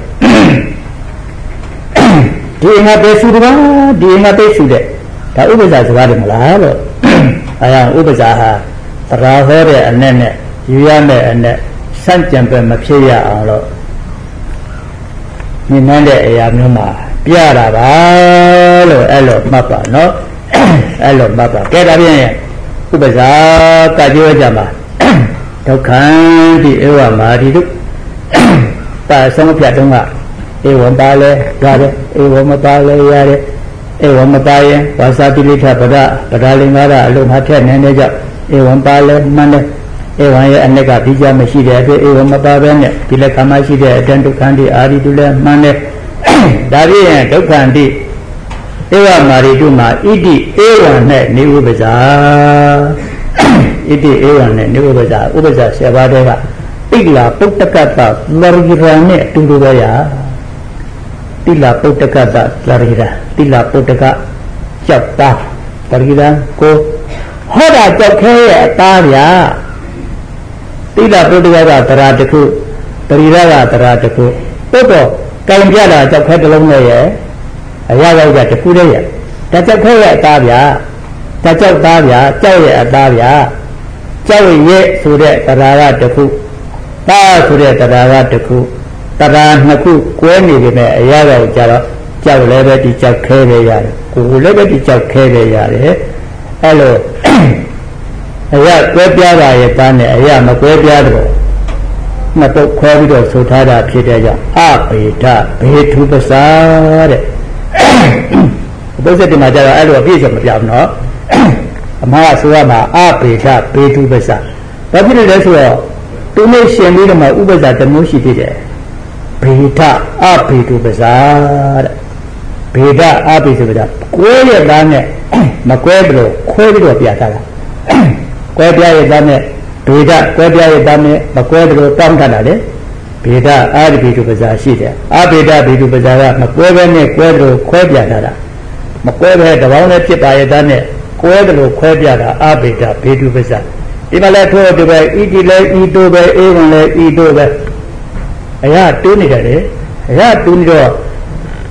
ဒီငါပဲဆူတကားဒီငါပဲဆူတဲ့ဒါဥပ္ပဇာစကားတွေမလားလို့အဲဒါဥပ္ပဇာဟာသရာဟောတဲ့အနဲ့နဲ့ယူရမယ့်အနဲ့စန့်ကျင်ပဲမဖြစ်ရအောင်လို့မြင်နိုင်တဲ့အရာမျိုးမှာပြတာပါလို့အဲ့လိုမှတ်ပါနော်အဲ့လိုမှတ်ပါကဲဒါဖြင့်ဥပ္ပဇာကပြောကြမှာဒုက္ခံတိဧဝမာတိတုပါဆုံးဖြတ်တုံးကဧဝံပါလဲရတယ်ဧဝံမပါလဲရတယ်ဧဝံမပါရင်ဝါစာတိလိထပဒပဒါလင်္ကာရအလုံးမထက်နေတဲ့ကြောင့်ဧဝံပါလဲမှန်တယ်ဧဝံရဲ့အ내ကပြီးကြမရှိတဲ့အတွက်ဧဝံမပါပဲနဲ့ဒီလက်ခမရှိတဲ့အတန်ဒုက္ခံတိအာရိတုလဲမှန်တယ်ဒါဖြင့်ဒုက္ခံတိဧဝမာရိတုမှာဣတိဧဝံနဲ့နေဥပ္ပဇာဣတိဧဝံနဲ့နေဥပ္ပဇာဥပ္ပဇာဆယ်ပါးတည်းကတိလာပုတ္တကတ္တလရိရာနဲ့အတူတူပဲရာတိလာပုတ္တကတ္တလရိရာတိလာပုတ္တကကြောက်သားလရိရာကိုဟောတာကြောက်ခဲရဲ့အသားဗျာတိလာပုတ္တကကသရာတခုတရိရာကသရာတခုပုတ်တော့ကံပြတာကြောက်ခဲတစ်လုံးနဲ့ရဲ့အရာရောက်ကြတခုတည်းရဲ့ဒါကြောက်ခဲရဲ့အသားဗျာဒါကြောက်သားဗျာကြောက်ရဲ့အသားဗျာကြောက်ရဲ့ဆိုတဲ့သရာကတခုတာဆိုတဲ့တရားကတခုတရားနှစ်ခုကွဲနေပေမဲ့အရာတော့ကြတော့ကြောက်လည်းပဲဒီကြောက်ခဲပဲရတယ်ကိုယ်လည်းပဲဒီကြောက်ခဲပဲရတယ်အဲ့လိုအရာကွဲပြားတာရဲ့သားနဲ့အရာမကွဲပြားတော့နှစ်ပုတ်ခွဲပြီးတော့ဆိုထားတာဖြစ်တဲ့ကြောင့်အဘေဒဘေထုပ္ပစာတဲ့ဘုရားတိမှာကြတော့အဲ့လိုအပြည့်စုံမပြဘူးနော်အမှားဆိုရမှာအဘေဒဘေထုပ္ပစာဘာဖြစ်လို့လဲဆိုတော့သူနဲ့ရှင်ပြီးတော့မှဥပ္ပဇာတမျိုးရှိသေးတယ်ဘေဒအဘေတုပ္ပဇာတဲ့ဘေဒအဘေတုပ္ပဇာကိုယ်ရဲ့သားနဲ့မကွဲဘူးလို့ခွဲပြီးတော့ပြထားတာကွဲပြားရဲ့သားနဲ့ဘေဒကွဲပြားရဲ့သားနဲ့မကွဲဘူးလို့တောင်းထားတာလေဘေဒအာဘေတုပ္ပဇာရှိတယ်အဘေဒဘေတုပ္ပဇာကမကွဲဘဲနဲ့ကွဲတယ်လို့ခွဲပြထားတာမကွဲဘဲတပေါင်းနဲ့ဖြစ်ပါရဲ့သားနဲ့ကွဲတယ်လို့ခွဲပြတာအဘေဒဘေတုပ္ပဇာဒီမှာလည်းထို့တူပဲဣတိလည်းဤတို့ပဲဧဝံလည်းဤတို့ပဲအရာတူးနေတယ်လေအရာတူးနေတော့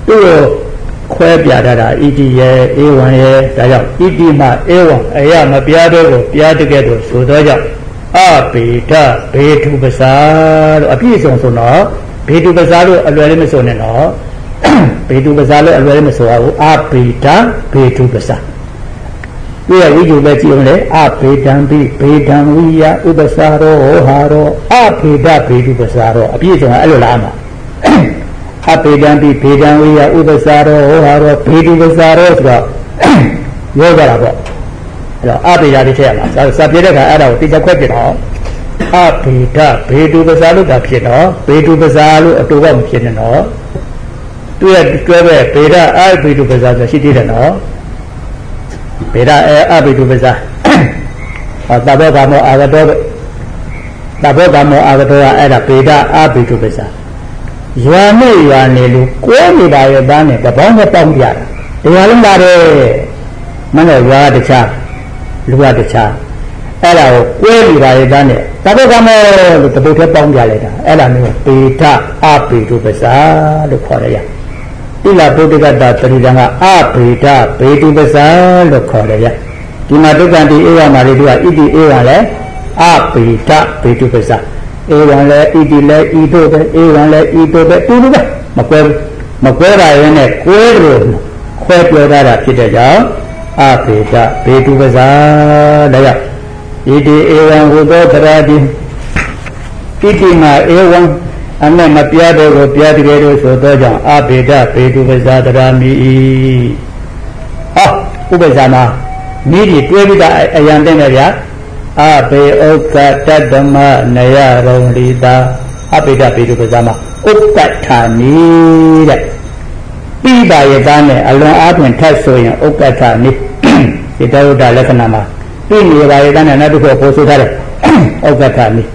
သူ့ကိုခွဲပြထားတာဣတိရဲ့ဧဝံရဲ့ဒါကြောင့်ဣတိမှာဧဝံအရာမပြတော့ကိုပြတကယ်တော့ဆိုတော့ကြောင့်အပေဒဘေထုပစာလို့အပြည့်စုံဆိုတော့ဘေထုပစာလို့အလွယ်လေးမဆိုနဲ့တော့ဘေထုပစာလို့အလွယ်လေးမဆိုဘူးအပေဒဘေထုပစာဒီဝိဇ္ဇုပဲကြည့်အောင်လေအပေဒံပိဘေဒံဝိယဥပစာရောဟောဟာရောအပေဒဘေထုပစာရောအပြည့်စုံအဲ့လိုလားမှာအပေဒံပိဘေဒံဝိယဥပစာရောဟောဟာရောဘေထုပစာရောဆိုတော့ပြောကြတာပေါ့အဲ့တော့အပေဒတိထည့်ရမှာစာပြတဲ့ခါအဲ့ဒါကိုတိကျခွက်ပြတော့အပေဒဘေထုပစာလို့တာဖြစ်တော့ဘေထုပစာလို့အတူကမဖြစ်နဲ့တော့သူရဲ့တွဲပဲဘေဒအဘေထုပစာဆိုရှိသေးတယ်နော်ဘေဒအဲအဘေထုပစာသဘောကမောအာဂတောသဘောကမောအာဂတောကအဲ့ဒါဘေဒအဘေထုပစာရွာနဲ့ရွာနေလို့ကိုယ်နေတာရဲ့သားနဲ့တပေါင်းနဲ့ပေါင်းပြတာတရားလုံးပါတယ်မနဲ့ရွာတခြားလူကတခြားအဲ့ဒါကိုကိုယ်နေတာရဲ့သားနဲ့သဘောကမောလို့တပုတ်ထဲပေါင်းပြလိုက်တာအဲ့ဒါမျိုးဘေဒအဘေထုပစာလို့ခေါ်ရရဣလဗုဒ္ဓဂတ္တတရိဒံကအဘေဒဘေတုပစာလို့ခေါ်တယ်ဗျဒီမှာဒုက္ခတိဧဝမာရိတုကဣတိဧဝံလဲအဘေဒဘေတုပစာဧဝံလဲဣတိလဲဤတို့ပဲဧဝံလဲဤတို့ပဲတူတူပဲမကွဲမကွဲပါရင်နဲ့ကိုယ်တို့ခွဲပြောတာဖြစ်တဲ့ကြောင့်အဘေဒဘေတုပစာဒါကြောင့်ဣတိဧဝံဟူသောတရာတိဣတိမှာဧဝံအနဲ့မပြတော့ကိုပြတကယ်လို့ဆိုတော့ကြောင့်အဘေဒဘေတုပဇာတရာမိဟောဥပဇာမှာမိဒီတွဲပြီးသားအယံတဲ့ဗျာအဘေဥက္ကတတ္တမနယရုံလီတာအဘေဒဘေတုပဇာမှာဥက္ကထာနိတဲ့ပြီးပါရသားနဲ့အလွန်အားဖြင့်ထပ်ဆိုရင်ဥက္ကထာနိဒီတရုဒ္ဒလက္ခဏာမှာပြီးနေပါရသားနဲ့နောက်တစ်ခုပို့ဆိုထားတယ်ဥက္ကထာနိ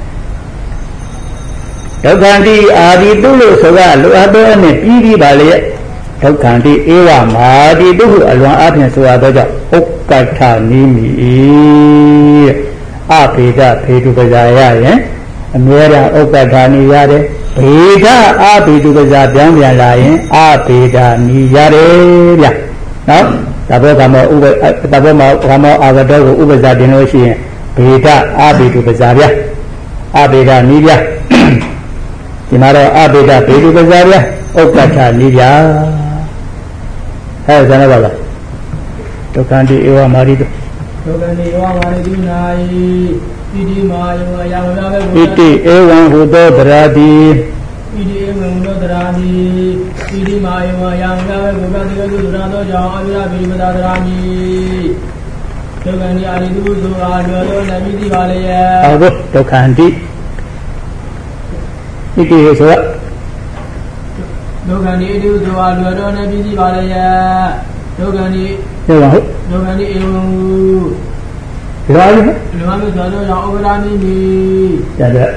ဒုက္ခန္တိအာဒီတုလို့ဆိုကလူအပ်သောနဲ့ပြီးပြီးပါလေဒုက္ခန္တိဧဝမာဒီတုဟုအလွန်အပြင်ဆိုရသောကြောင့်ဥက္ကဋ္ဌနိမိအဘေဒဖေတုပဇာရရင်အမြဲတမ်းဥက္ကဋ္ဌနိရတယ်ဘေဒအဘေတုပဇာပြောင်းပြန်လာရင်အဘေဒနိရတယ်ဗျနော်သဘောကမောဥပသဘောမောကမောအာဂတောကိုဥပဇာတင်လို့ရှိရင်ဘေဒအဘေတုပဇာဗျအဘေဒနိဗျဒီမှာတော့အဘေဒဘေတုပဇာဗျဥက္ကဋ္ဌနိဗျဟဲ့ဇာနပါလားဒုက္ခန္တိဧဝမာရိတုဒုက္ခန္တိဧဝမာရိတုနာယဣတိမာယောအယံဝရဘေဣတိဧဝံဟူသောတရာတိဣတိဧဝံဟူသောတရာတိဣတိမာယောအယံဝရဘေဘုရားတိဝေကုသရသောကြောင့်အဘိဓဗေမတာတရာမိဒုက္ခန္တိအာရိတုသုအာလောလောနမိတိပါလေယဟုတ်ဒုက္ခန္တိဣတိဟေဆိုဒုက္ခန္တိဣတိသုအာလောလောနမိတိပါလေယဒုက္ခန္တိဧဝံဟုတ်ဒုက္ခန္တိဧဝံဒီလိုလေဒီမှာဆိုတော့ကြောင့်ဥပဒါနိမိတတဲ့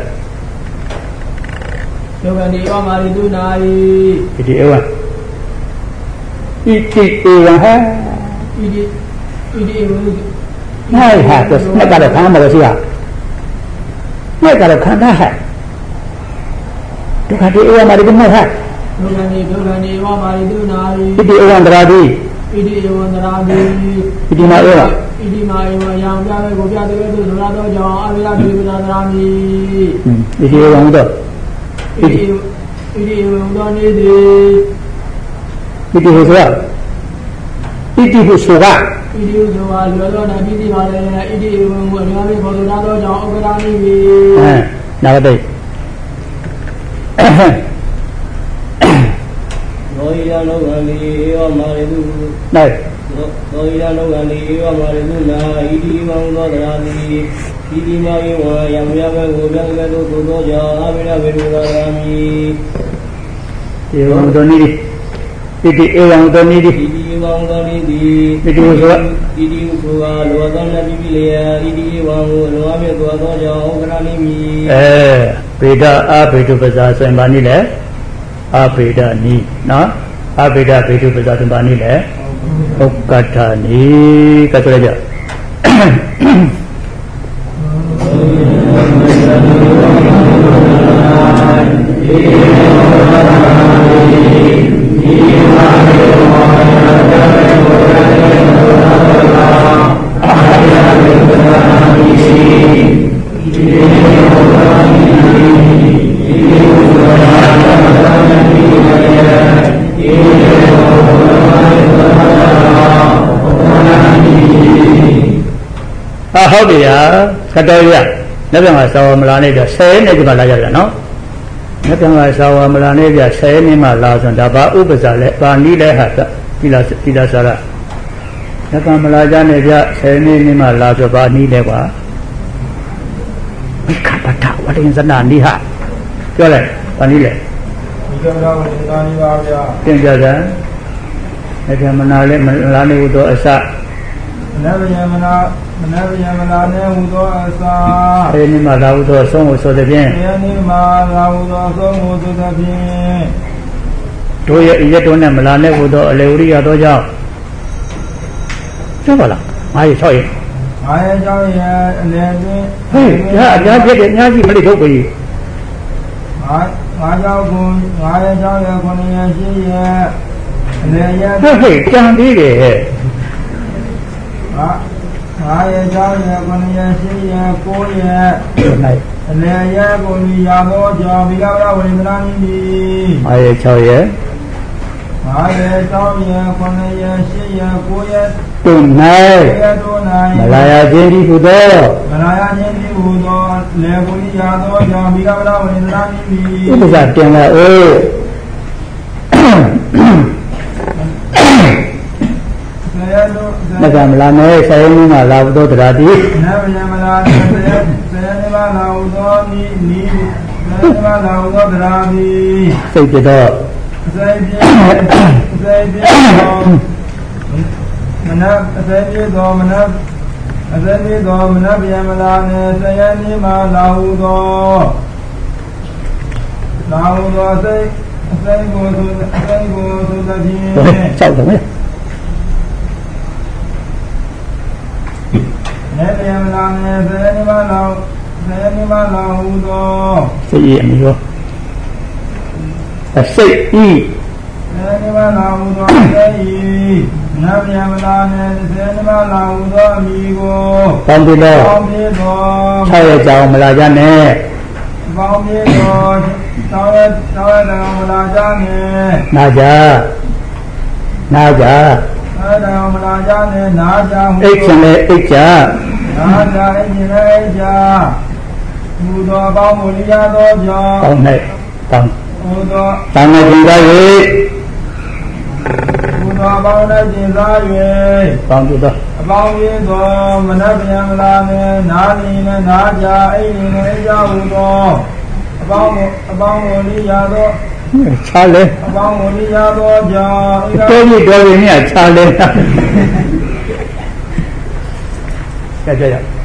ဒုက္ခန္တိဧဝမာရိတုနာယဣတိဧဝံဣတိဧဝံဟာဣတိဣတိဧဝံနိုင်ဟာတော့နှစ်ကတော့ခံမှာလို့ရှိရနှစ်ကတော့ခံတာဟာဒုက္ခတိဧဝမာရိတုမှာဟာဒုက္ခန္တိဒုက္ခန္တိဧဝမာရိတုနာယဣတိဧဝံတရာတိဣတိဧဝံတရာတိဣတိမာဧဝံဣတိမာဧဝံယံပြတဲ့ကိုပြတဲ့သူဆိုတာတော့ကြောင့်အဘိဓဗေမတာတရာမိဣတိဧဝံတော့ဣတိဣတိဧဝံတော့နေသည်ဣတိဟေဆိုဣတိဟေဆိုကဣတိဟေဆိုကလောလောနာပိတိပါလေဣတိဧဝံကိုအများကြီးပေါ်လာတော့ကြောင့်ဥပဒါနိမိအဲနောက်တစ်သောဣယလောကံဒီဧဝမာရိတုနိုင်သောဣယလောကံဒီဧဝမာရိတုနာဣတိမံသောတရာတိဣတိမယေဝယံမြဘကိုပြကသောသို့သောကြောင့်အဘိဓဗေဒုသာရမိဧဝံသောနိတိဣတိဧဝံသောနိတိဣတိဧဝံသောနိတိဣတိဟုဆိုဣတိဟုဆိုအားလောသောနတိပိလေယဣတိဧဝံကိုလောအမြတ်သောသောကြောင့်ဥက္ကဋ္ဌနိမိအဲဘေဒအဘေတုပဇာဆိုရင်ဗာနိလေအဘေဒနိနော်အဘေဒဘေတုပဇာဆိုရင်ဗာနိလေဥက္ကဋ္ဌနိကဆိုရကြဧ啊，好的呀，看到呀，那边嘛烧我们那那个谁那个嘛来着了喏？那边嘛烧我们那那个谁你嘛拉上，他把五百啥来，把你来哈的，你拉你拉啥了？那边嘛拉家那边谁你你嘛拉着把你来qua？你看把他，我这是哪里哈？叫来，把你来。 你干嘛？我是哪里话的？ 听着噻，那边嘛哪里嘛哪里有多少？ 那边嘛那那边嘛那呢有多少？ 哎，你嘛哪有多生活说这边？ 哎，你嘛那有多生活说这边？ 多也也多呢嘛哪呢有多六里要多少？这个了，俺也少爷。 俺也少爷那边。 哎，伢伢这个伢是没得头贵。 俺俺家公俺也少爷可能也是也，那也。 嘿嘿，讲对的。啊，俺也少爷可能也是也过也。来。那也过你丫头叫比较要为哪里的？俺也少爷。俺也少爷可能也是也过也。都来，马来亚经济不多，马来亚经济不多，来过你丫头叫比较要为哪里的？不是变了哦。那个马来呢？谁你嘛拉不多的啦？的？那不是马来，谁谁你嘛拉不多？你你谁你嘛拉不多的啦？的？谁知道？谁知谁知道？mana saya do mana saya do mana biar mana ne saya ni ma lau do lau do saya saya go tu saya go tu tadi. Sao đúng vậy? Ne biar mana ne saya ni ma lau saya ni ma lau do. Cái gì em hiểu? Là xây y. Saya ni ma lau do xây y. Nam yam la ne se ne ma la u do mi go. Phong bi do. Phong bi do. Chao ye chao ma la ja ne. Phong bi do. Chao ye chao ye da ma la ja ne. Na ja. Na ja. Chao da ma la ja ne na ja. Ek chen le ek ja. Na ja ek chen le ek ja. U do bao mu li ya do ja. Phong ne. Phong. U do. Tang ne jin da ye. Bao nay chỉ ra về bao nhiêu đó bao nhiêu đó mà nó bây là nè nã đi nè nã già ấy nè già u đó bao bao nhiêu đi già đó cha lên bao nhiêu đi già đó già cái gì đó vậy nhỉ cha lên cái gì